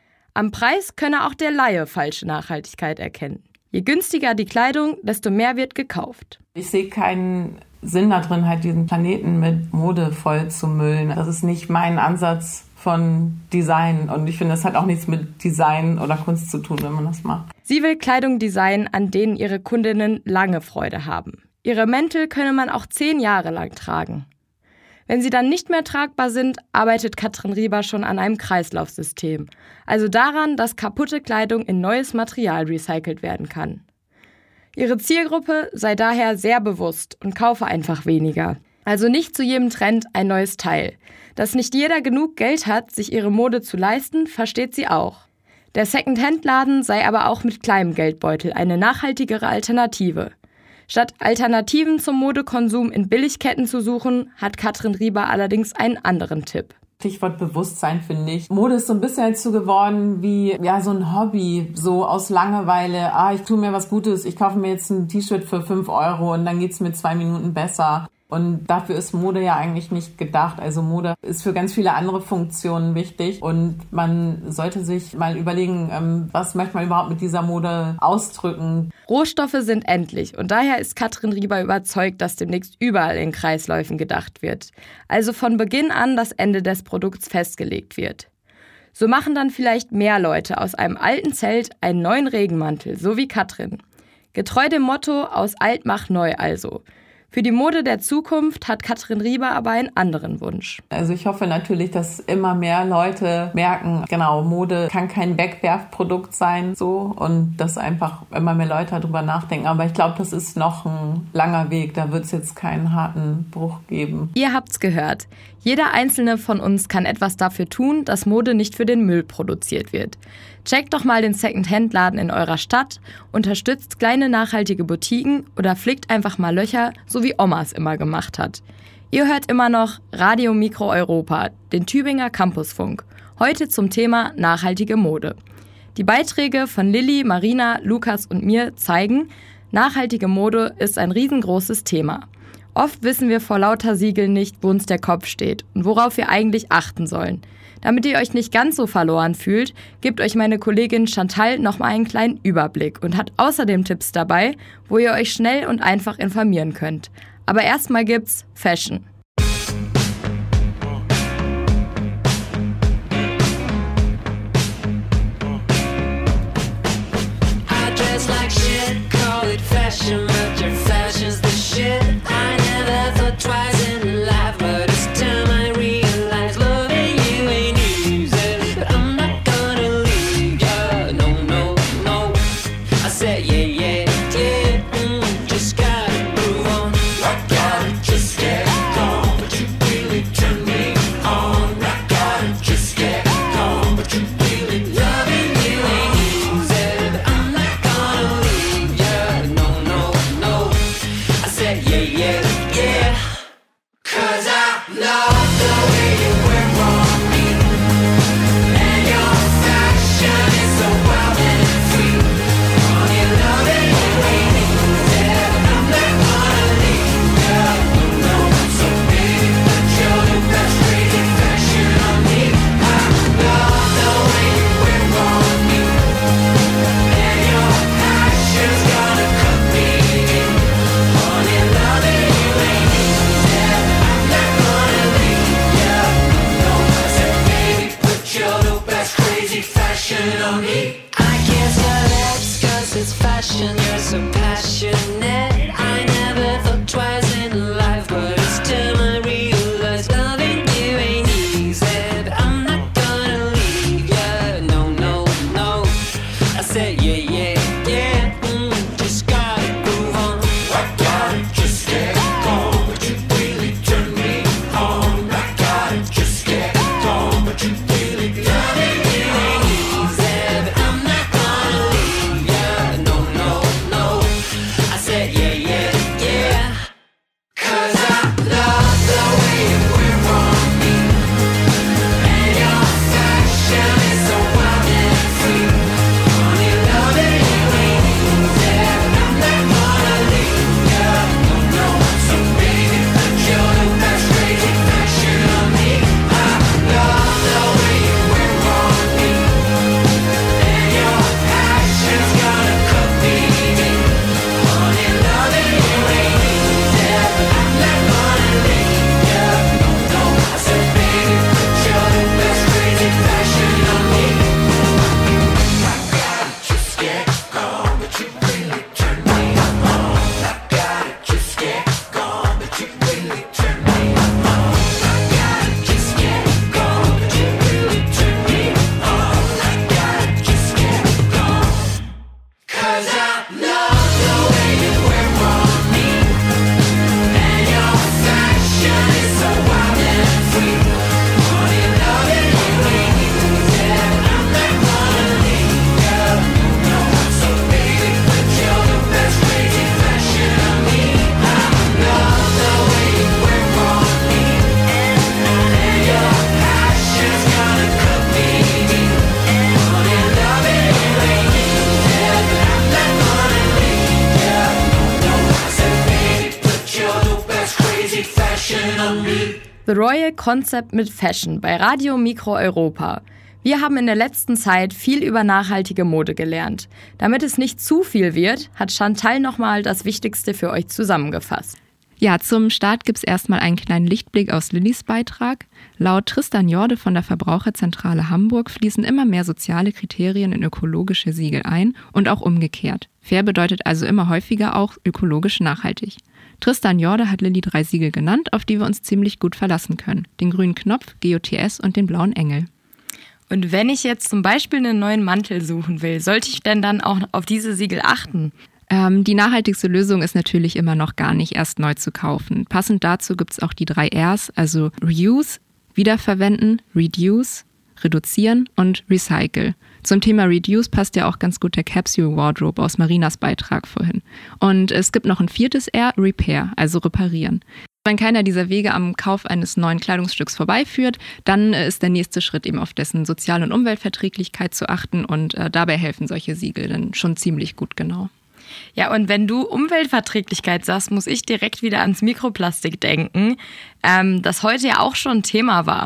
Am Preis könne auch der Laie falsche Nachhaltigkeit erkennen. Je günstiger die Kleidung, desto mehr wird gekauft. Ich sehe keinen Sinn da drin, halt diesen Planeten mit Mode voll zu müllen. Das ist nicht mein Ansatz von Design. Und ich finde, das hat auch nichts mit Design oder Kunst zu tun, wenn man das macht. Sie will Kleidung designen, an denen ihre Kundinnen lange Freude haben. Ihre Mäntel könne man auch zehn Jahre lang tragen. Wenn sie dann nicht mehr tragbar sind, arbeitet Katrin Rieber schon an einem Kreislaufsystem. Also daran, dass kaputte Kleidung in neues Material recycelt werden kann. Ihre Zielgruppe sei daher sehr bewusst und kaufe einfach weniger. Also nicht zu jedem Trend ein neues Teil. Dass nicht jeder genug Geld hat, sich ihre Mode zu leisten, versteht sie auch. Der Second-Hand-Laden sei aber auch mit kleinem Geldbeutel eine nachhaltigere Alternative. Statt Alternativen zum Modekonsum in Billigketten zu suchen, hat Katrin Rieber allerdings einen anderen Tipp. Stichwort Bewusstsein, finde ich. Mode ist so ein bisschen jetzt so geworden wie ja so ein Hobby, so aus Langeweile. Ah, ich tue mir was Gutes, ich kaufe mir jetzt ein T-Shirt für fünf Euro und dann geht's mir zwei Minuten besser. Und dafür ist Mode ja eigentlich nicht gedacht. Also Mode ist für ganz viele andere Funktionen wichtig. Und man sollte sich mal überlegen, was möchte man überhaupt mit dieser Mode ausdrücken. Rohstoffe sind endlich. Und daher ist Katrin Rieber überzeugt, dass demnächst überall in Kreisläufen gedacht wird. Also von Beginn an das Ende des Produkts festgelegt wird. So machen dann vielleicht mehr Leute aus einem alten Zelt einen neuen Regenmantel, so wie Katrin. Getreu dem Motto aus alt mach neu also. Für die Mode der Zukunft hat Katrin Rieber aber einen anderen Wunsch. Also ich hoffe natürlich, dass immer mehr Leute merken, genau, Mode kann kein Wegwerfprodukt sein, so, und dass einfach immer mehr Leute darüber nachdenken. Aber ich glaube, das ist noch ein langer Weg. Da wird es jetzt keinen harten Bruch geben. Ihr habt's gehört. Jeder einzelne von uns kann etwas dafür tun, dass Mode nicht für den Müll produziert wird. Checkt doch mal den Second-Hand-Laden in eurer Stadt, unterstützt kleine nachhaltige Boutiquen oder flickt einfach mal Löcher, so wie Oma es immer gemacht hat. Ihr hört immer noch Radio Mikro Europa, den Tübinger Campusfunk. Heute zum Thema nachhaltige Mode. Die Beiträge von Lilly, Marina, Lukas und mir zeigen, nachhaltige Mode ist ein riesengroßes Thema. Oft wissen wir vor lauter Siegeln nicht, wo uns der Kopf steht und worauf wir eigentlich achten sollen. Damit ihr euch nicht ganz so verloren fühlt, gibt euch meine Kollegin Chantal nochmal einen kleinen Überblick und hat außerdem Tipps dabei, wo ihr euch schnell und einfach informieren könnt. Aber erstmal gibt's Fashion. I dress like shit, call it fashion, but your fashion's the shit. I never thought twice in life, but it's time I realize loving you ain't easy. But I'm not gonna leave ya, no, no, no. I said yeah, yeah, yeah, mm, just gotta move on. I gotta just get gone, but you really turn me on. I gotta just get gone, but you really loving you ain't easy. But I'm not gonna leave ya, no, no, no. I said yeah, yeah, yeah. Cause I love the way you wear on me, and your fashion is so wild and free. On your loving you ain't easy, but I'm not gonna leave ya, no, no. So baby, put your new best crazy fashion on me. I love the way you wear on me, and your passion's gonna cut me in. On your loving you ain't easy, but I'm not gonna leave ya, no. I said baby, put your new best crazy fashion on me. I kiss your lips cause it's fashion, you're so passionate. I never thought twice in life, but it's time I realize loving you ain't easy. But I'm not gonna leave ya, no, no, no. I said yeah, yeah, yeah, mm, just gotta move on. I gotta just get gone, but you really turn me on. I gotta just get gone, but you really loving you ain't easy. But I'm not gonna leave ya, no, no, no. I said yeah, yeah, yeah. Cause I love the way you wear on me, and your fashion is so wild and free. On your loving you ain't easy, but I'm not gonna leave ya, no, no. So baby, put your new best crazy fashion on me. I love the way you wear on me, and your passion's gonna cut me in. On your loving you ain't easy, but I'm not gonna leave ya, no, no. I said baby, put your new best crazy fashion on me. I gotta just get gone, but you really turn me on. I gotta just get gone, but you really turn me on. I gotta just get gone, but you really turn me on. I gotta just get gone. Cause I love the way you wear on me, and your fashion is so wild and free. On your loving you ain't easy, but I'm not gonna leave ya, no, no. So baby, put your new best crazy fashion on me. I love the way you wear on me, and your passion's gonna cut me in. On your loving you ain't easy, but I'm not gonna leave ya, no, no. I said baby, put your new best crazy fashion on me. The Royal Concept mit Fashion bei Radio Mikro Europa. Wir haben in der letzten Zeit viel über nachhaltige Mode gelernt. Damit es nicht zu viel wird, hat Chantal nochmal das Wichtigste für euch zusammengefasst. Ja, zum Start gibt es erstmal einen kleinen Lichtblick aus Lillys Beitrag. Laut Tristan Jorde von der Verbraucherzentrale Hamburg fließen immer mehr soziale Kriterien in ökologische Siegel ein und auch umgekehrt. Fair bedeutet also immer häufiger auch ökologisch nachhaltig. Tristan Jorde hat Lilly drei Siegel genannt, auf die wir uns ziemlich gut verlassen können. Den grünen Knopf, G O T S und den blauen Engel. Und wenn ich jetzt zum Beispiel einen neuen Mantel suchen will, sollte ich denn dann auch auf diese Siegel achten? Ähm, die nachhaltigste Lösung ist natürlich immer noch gar nicht erst neu zu kaufen. Passend dazu gibt es auch die drei Rs, also Reuse, Wiederverwenden, Reduce, Reduzieren und Recycle. Zum Thema Reduce passt ja auch ganz gut der Capsule Wardrobe aus Marinas Beitrag vorhin. Und es gibt noch ein viertes R, Repair, also reparieren. Wenn keiner dieser Wege am Kauf eines neuen Kleidungsstücks vorbeiführt, dann ist der nächste Schritt eben auf dessen Sozial- und Umweltverträglichkeit zu achten und äh, dabei helfen solche Siegel dann schon ziemlich gut, genau. Ja, und wenn du Umweltverträglichkeit sagst, muss ich direkt wieder ans Mikroplastik denken, ähm, das heute ja auch schon Thema war.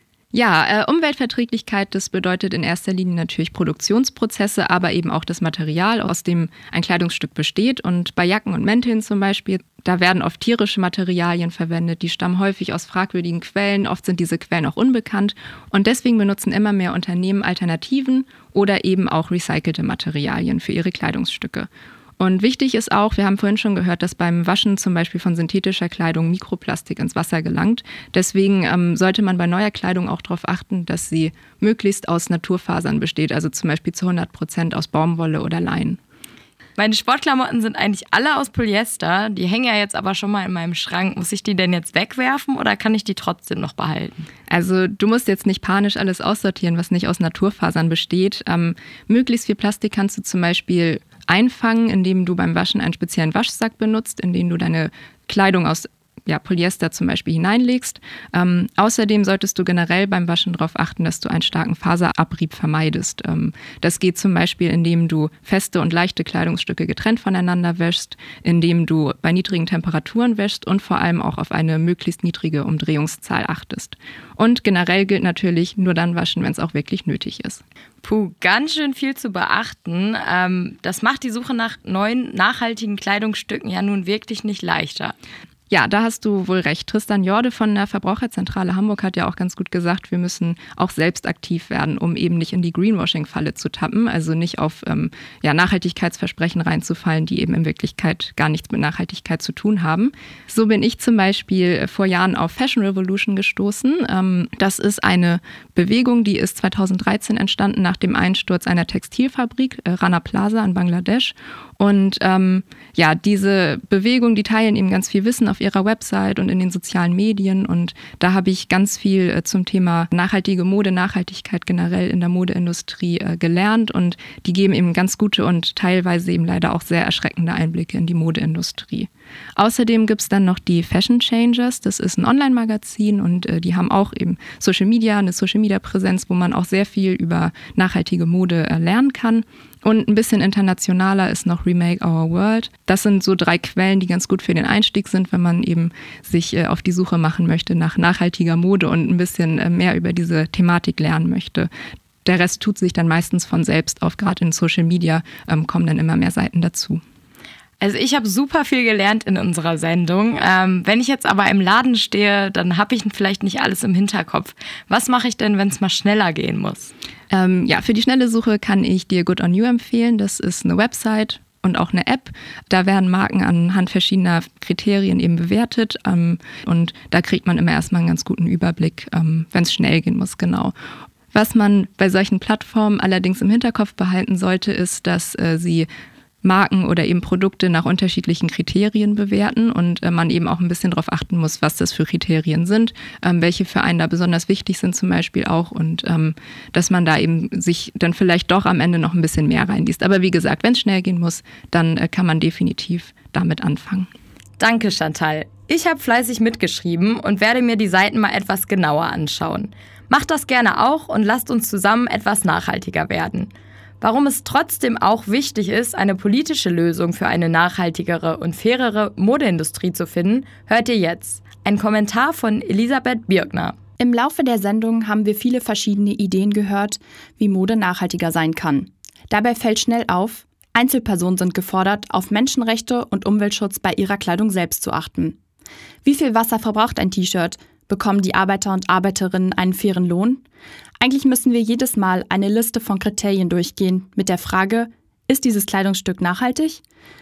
Ja, äh, Umweltverträglichkeit, das bedeutet in erster Linie natürlich Produktionsprozesse, aber eben auch das Material, aus dem ein Kleidungsstück besteht. Und bei Jacken und Mänteln zum Beispiel, da werden oft tierische Materialien verwendet, die stammen häufig aus fragwürdigen Quellen, oft sind diese Quellen auch unbekannt. Und deswegen benutzen immer mehr Unternehmen Alternativen oder eben auch recycelte Materialien für ihre Kleidungsstücke. Und wichtig ist auch, wir haben vorhin schon gehört, dass beim Waschen zum Beispiel von synthetischer Kleidung Mikroplastik ins Wasser gelangt. Deswegen ähm, sollte man bei neuer Kleidung auch darauf achten, dass sie möglichst aus Naturfasern besteht, also zum Beispiel zu hundert Prozent aus Baumwolle oder Leinen. Meine Sportklamotten sind eigentlich alle aus Polyester, die hängen ja jetzt aber schon mal in meinem Schrank. Muss ich die denn jetzt wegwerfen oder kann ich die trotzdem noch behalten? Also du musst jetzt nicht panisch alles aussortieren, was nicht aus Naturfasern besteht. Ähm, möglichst viel Plastik kannst du zum Beispiel einfangen, indem du beim Waschen einen speziellen Waschsack benutzt, in den du deine Kleidung aus ja, Polyester zum Beispiel hineinlegst. Ähm, außerdem solltest du generell beim Waschen darauf achten, dass du einen starken Faserabrieb vermeidest. Ähm, das geht zum Beispiel, indem du feste und leichte Kleidungsstücke getrennt voneinander wäschst, indem du bei niedrigen Temperaturen wäschst und vor allem auch auf eine möglichst niedrige Umdrehungszahl achtest. Und generell gilt natürlich nur dann waschen, wenn es auch wirklich nötig ist. Puh, ganz schön viel zu beachten. Ähm, das macht die Suche nach neuen, nachhaltigen Kleidungsstücken ja nun wirklich nicht leichter. Ja, da hast du wohl recht. Tristan Jorde von der Verbraucherzentrale Hamburg hat ja auch ganz gut gesagt, wir müssen auch selbst aktiv werden, um eben nicht in die Greenwashing-Falle zu tappen, also nicht auf ähm, ja, Nachhaltigkeitsversprechen reinzufallen, die eben in Wirklichkeit gar nichts mit Nachhaltigkeit zu tun haben. So bin ich zum Beispiel vor Jahren auf Fashion Revolution gestoßen. Ähm, das ist eine Bewegung, die ist zweitausenddreizehn entstanden nach dem Einsturz einer Textilfabrik, äh, Rana Plaza in Bangladesch. Und ähm, ja, diese Bewegung, die teilen eben ganz viel Wissen auf ihrer Website und in den sozialen Medien. Und da habe ich ganz viel äh, zum Thema nachhaltige Mode, Nachhaltigkeit generell in der Modeindustrie äh, gelernt. Und die geben eben ganz gute und teilweise eben leider auch sehr erschreckende Einblicke in die Modeindustrie. Außerdem gibt es dann noch die Fashion Changers. Das ist ein Online-Magazin und äh, die haben auch eben Social Media, eine Social-Media-Präsenz, wo man auch sehr viel über nachhaltige Mode äh, lernen kann. Und ein bisschen internationaler ist noch Remake Our World. Das sind so drei Quellen, die ganz gut für den Einstieg sind, wenn man eben sich äh, auf die Suche machen möchte nach nachhaltiger Mode und ein bisschen äh, mehr über diese Thematik lernen möchte. Der Rest tut sich dann meistens von selbst auf. Gerade in Social Media ähm, kommen dann immer mehr Seiten dazu. Also ich habe super viel gelernt in unserer Sendung. Ähm, wenn ich jetzt aber im Laden stehe, dann habe ich vielleicht nicht alles im Hinterkopf. Was mache ich denn, wenn es mal schneller gehen muss? Ähm, ja, für die schnelle Suche kann ich dir Good On You empfehlen. Das ist eine Website und auch eine App. Da werden Marken anhand verschiedener Kriterien eben bewertet. Ähm, und da kriegt man immer erstmal einen ganz guten Überblick, ähm, wenn es schnell gehen muss, genau. Was man bei solchen Plattformen allerdings im Hinterkopf behalten sollte, ist, dass äh, sie Marken oder eben Produkte nach unterschiedlichen Kriterien bewerten und äh, man eben auch ein bisschen darauf achten muss, was das für Kriterien sind, ähm, welche für einen da besonders wichtig sind zum Beispiel auch und ähm, dass man da eben sich dann vielleicht doch am Ende noch ein bisschen mehr reinliest. Aber wie gesagt, wenn es schnell gehen muss, dann äh, kann man definitiv damit anfangen. Danke, Chantal. Ich habe fleißig mitgeschrieben und werde mir die Seiten mal etwas genauer anschauen. Macht das gerne auch und lasst uns zusammen etwas nachhaltiger werden. Warum es trotzdem auch wichtig ist, eine politische Lösung für eine nachhaltigere und fairere Modeindustrie zu finden, hört ihr jetzt. Ein Kommentar von Elisabeth Birkner. Im Laufe der Sendung haben wir viele verschiedene Ideen gehört, wie Mode nachhaltiger sein kann. Dabei fällt schnell auf, Einzelpersonen sind gefordert, auf Menschenrechte und Umweltschutz bei ihrer Kleidung selbst zu achten. Wie viel Wasser verbraucht ein T-Shirt? Bekommen die Arbeiter und Arbeiterinnen einen fairen Lohn? Eigentlich müssen wir jedes Mal eine Liste von Kriterien durchgehen mit der Frage, ist dieses Kleidungsstück nachhaltig?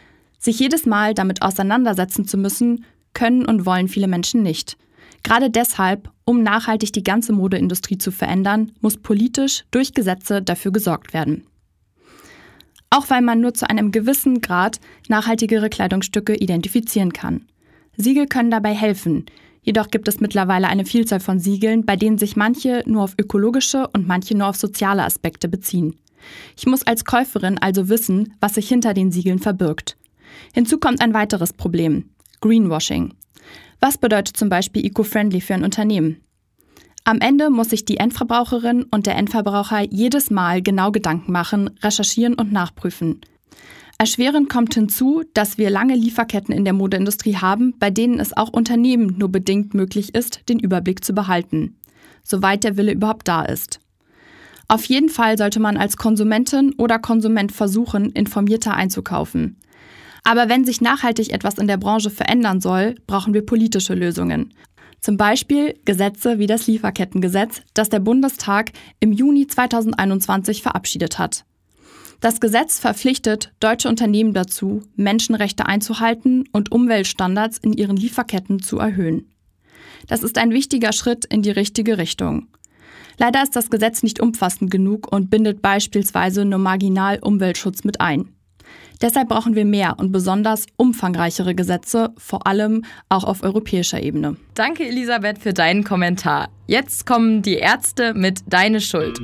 Sich jedes Mal damit auseinandersetzen zu müssen, können und wollen viele Menschen nicht. Gerade deshalb, um nachhaltig die ganze Modeindustrie zu verändern, muss politisch durch Gesetze dafür gesorgt werden. Auch weil man nur zu einem gewissen Grad nachhaltigere Kleidungsstücke identifizieren kann. Siegel können dabei helfen, jedoch gibt es mittlerweile eine Vielzahl von Siegeln, bei denen sich manche nur auf ökologische und manche nur auf soziale Aspekte beziehen. Ich muss als Käuferin also wissen, was sich hinter den Siegeln verbirgt. Hinzu kommt ein weiteres Problem: Greenwashing. Was bedeutet zum Beispiel eco-friendly für ein Unternehmen? Am Ende muss sich die Endverbraucherin und der Endverbraucher jedes Mal genau Gedanken machen, recherchieren und nachprüfen. Erschwerend kommt hinzu, dass wir lange Lieferketten in der Modeindustrie haben, bei denen es auch Unternehmen nur bedingt möglich ist, den Überblick zu behalten, soweit der Wille überhaupt da ist. Auf jeden Fall sollte man als Konsumentin oder Konsument versuchen, informierter einzukaufen. Aber wenn sich nachhaltig etwas in der Branche verändern soll, brauchen wir politische Lösungen. Zum Beispiel Gesetze wie das Lieferkettengesetz, das der Bundestag im Juni zweitausendeinundzwanzig verabschiedet hat. Das Gesetz verpflichtet deutsche Unternehmen dazu, Menschenrechte einzuhalten und Umweltstandards in ihren Lieferketten zu erhöhen. Das ist ein wichtiger Schritt in die richtige Richtung. Leider ist das Gesetz nicht umfassend genug und bindet beispielsweise nur marginal Umweltschutz mit ein. Deshalb brauchen wir mehr und besonders umfangreichere Gesetze, vor allem auch auf europäischer Ebene. Danke, Elisabeth, für deinen Kommentar. Jetzt kommen die Ärzte mit Deine Schuld.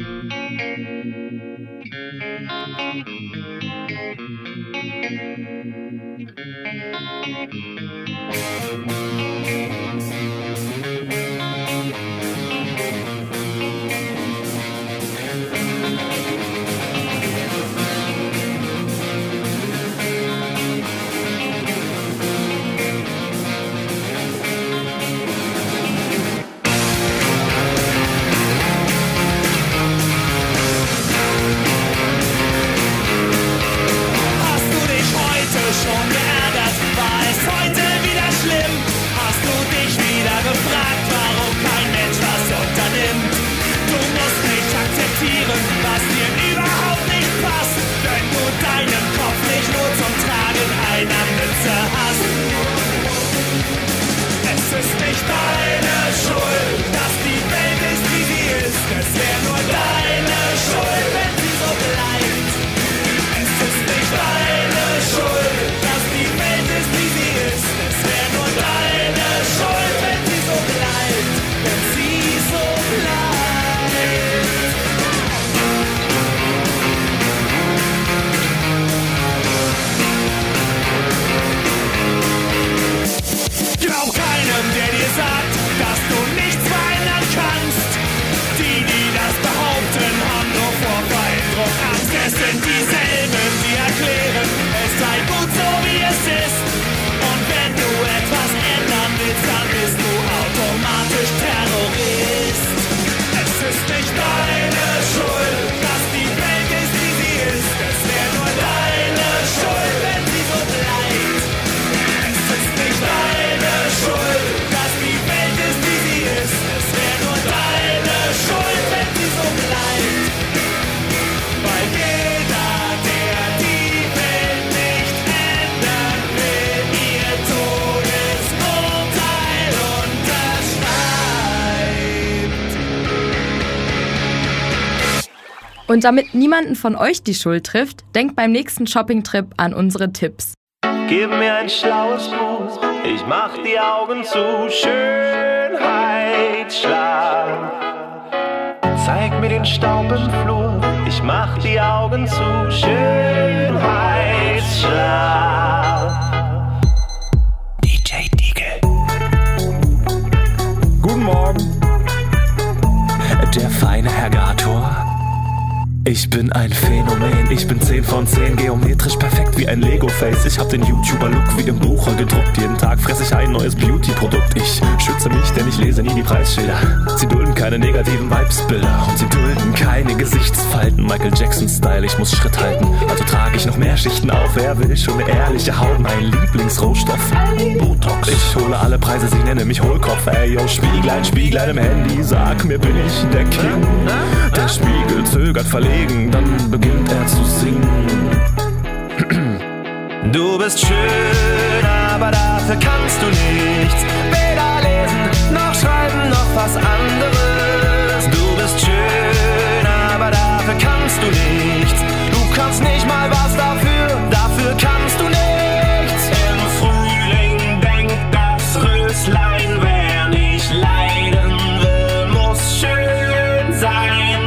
Schon geärgert, war es heute wieder schlimm? Hast du dich wieder gefragt, warum kein Mensch was unternimmt? Du musst nicht akzeptieren, was dir überhaupt nicht passt, wenn du deinen Kopf nicht nur zum Tragen einer Mütze hast. Es ist nicht deine Schuld, dass die Welt ist, wie sie ist. Es wäre nur deine Schuld, wenn sie so bleibt. Es ist nicht deine Schuld, dass die Welt ist, wie sie ist. Es wäre nur deine Schuld, wenn sie so bleibt. Wenn sie so bleibt. Glaub keinem, der dir sagt, dass du nichts verändern kannst. Die, die das behaupten, haben nur vor Eindruck Angst. Es sind dieselben, die erklären, es sei gut so wie es ist. Und wenn du etwas ändern willst, dann bist du automatisch Terrorist. Es ist nicht deine Schuld, dass die Welt ist, wie sie ist. Es wäre nur deine Schuld, wenn sie so bleibt. Es ist nicht deine Schuld, dass die Welt ist, wie sie ist. Es wäre nur deine Schuld, wenn sie so bleibt. Weil jeder, der die Welt nicht ändern will, ihr Todesurteil unterschreibt. Und damit niemanden von euch die Schuld trifft, denkt beim nächsten Shoppingtrip an unsere Tipps. Gib mir ein schlaues Buch, ich mach die Augen zu. Schönheitsschlag. Zeig mir den Staub im Flur, ich mach die Augen zu. Schönheitsschlag. D J Diegel. Guten Morgen, der feine Herr Gator. Ich bin ein Phänomen, ich bin zehn von zehn, geometrisch perfekt wie ein Lego-Face. Ich hab den YouTuber-Look wie im Bucher gedruckt. Jeden Tag fress ich ein neues Beauty-Produkt. Ich schütze mich, denn ich lese nie die Preisschilder. Sie dulden keine negativen Vibesbilder und sie dulden keine Gesichtsfalten. Michael Jackson-Style, ich muss Schritt halten, also trage ich noch mehr Schichten auf. Wer will schon eine ehrliche Haut? Mein Lieblingsrohstoff, Botox. Ich hole alle Preise, sie nennen mich Hohlkopf. Ey, yo, Spieglein, Spieglein im Handy, sag mir, bin ich der King? Der Spiegel zögert verlegen, dann beginnt er zu singen. Du bist schön, aber dafür kannst du nichts. Weder lesen, noch schreiben, noch was anderes. Du bist schön, aber dafür kannst du nichts. Du kannst nicht mal was dafür, dafür kannst du nichts. Im Frühling denkt das Röslein, wer nicht leiden will, muss schön sein.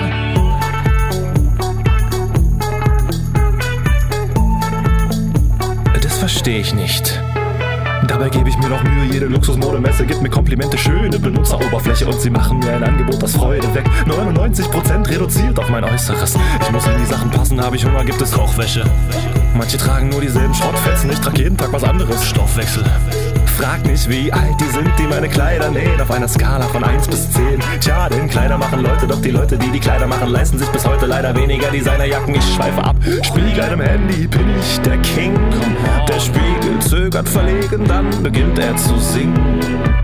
Das verstehe ich nicht. Dabei gebe ich mir noch Mühe, jede Luxusmodemesse gibt mir Komplimente, schöne Benutzeroberfläche und sie machen mir ein Angebot, das Freude weg. neunundneunzig Prozent reduziert auf mein Äußeres. Ich muss in die Sachen passen, habe ich Hunger, gibt es Kochwäsche. Manche tragen nur dieselben Schrottfetzen, ich trage jeden Tag was anderes. Stoffwechsel. Frag nicht, wie alt die sind, die meine Kleider nähen, auf einer Skala von eins bis zehn. Tja, denn Kleider machen Leute, doch die Leute, die die Kleider machen, leisten sich bis heute leider weniger Designerjacken. Ich schweife ab, Spiegel im Handy, bin ich der King. Der Spiegel zögert verlegen, dann beginnt er zu singen.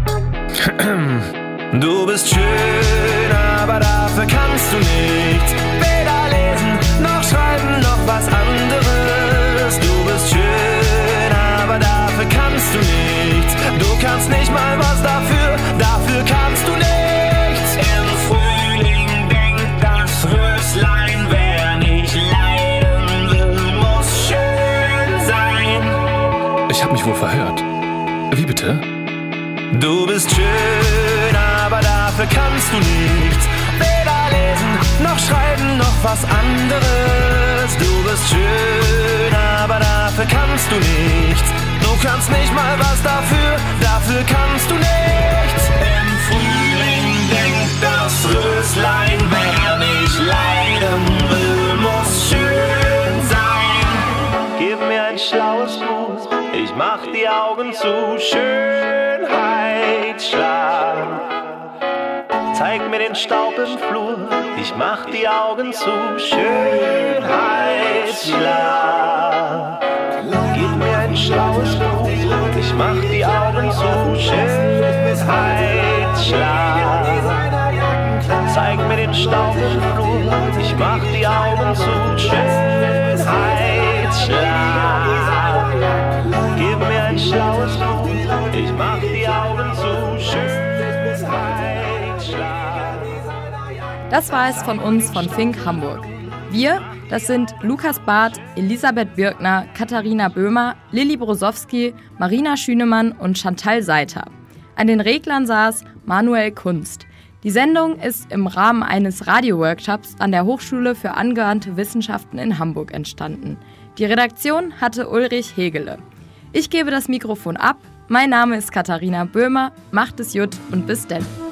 Du bist schön, aber dafür kannst du nichts. Weder lesen, noch schreiben, noch was anderes. Du bist schön, aber dafür kannst du nichts. Du kannst nicht mal was dafür, dafür kannst du nichts. Im Frühling denkt das Röslein, wer nicht leiden will, muss schön sein. Ich hab mich wohl verhört. Wie bitte? Du bist schön, aber dafür kannst du nichts. Weder lesen, noch schreiben, noch was anderes. Du bist schön, aber dafür kannst du nichts. Du kannst nicht mal was dafür, dafür kannst du nichts. Im Frühling denkt das Röslein, wer nicht leiden will, muss schön sein. Gib mir ein schlaues Buch, ich mach die Augen zu. Schönheitsschlag. Zeig mir den Staub im Flur, ich mach die Augen zu. Schönheitsschlag. Gib mir ein schlaues Buch, ich mach die Augen zu. Schönheitsschlag. Zeig mir den Staub im Flur, ich mach die Augen zu. Schönheitsschlag. Gib mir ein schlaues Buch, ich mach die Augen zu. Schönheitsschlag. Das war es von uns von Fink Hamburg. Wir, das sind Lukas Barth, Elisabeth Birkner, Katharina Böhmer, Lilly Brosowski, Marina Schünemann und Chantal Seiter. An den Reglern saß Manuel Kunst. Die Sendung ist im Rahmen eines Radioworkshops an der Hochschule für angewandte Wissenschaften in Hamburg entstanden. Die Redaktion hatte Ulrich Hegele. Ich gebe das Mikrofon ab. Mein Name ist Katharina Böhmer. Macht es gut und bis denn.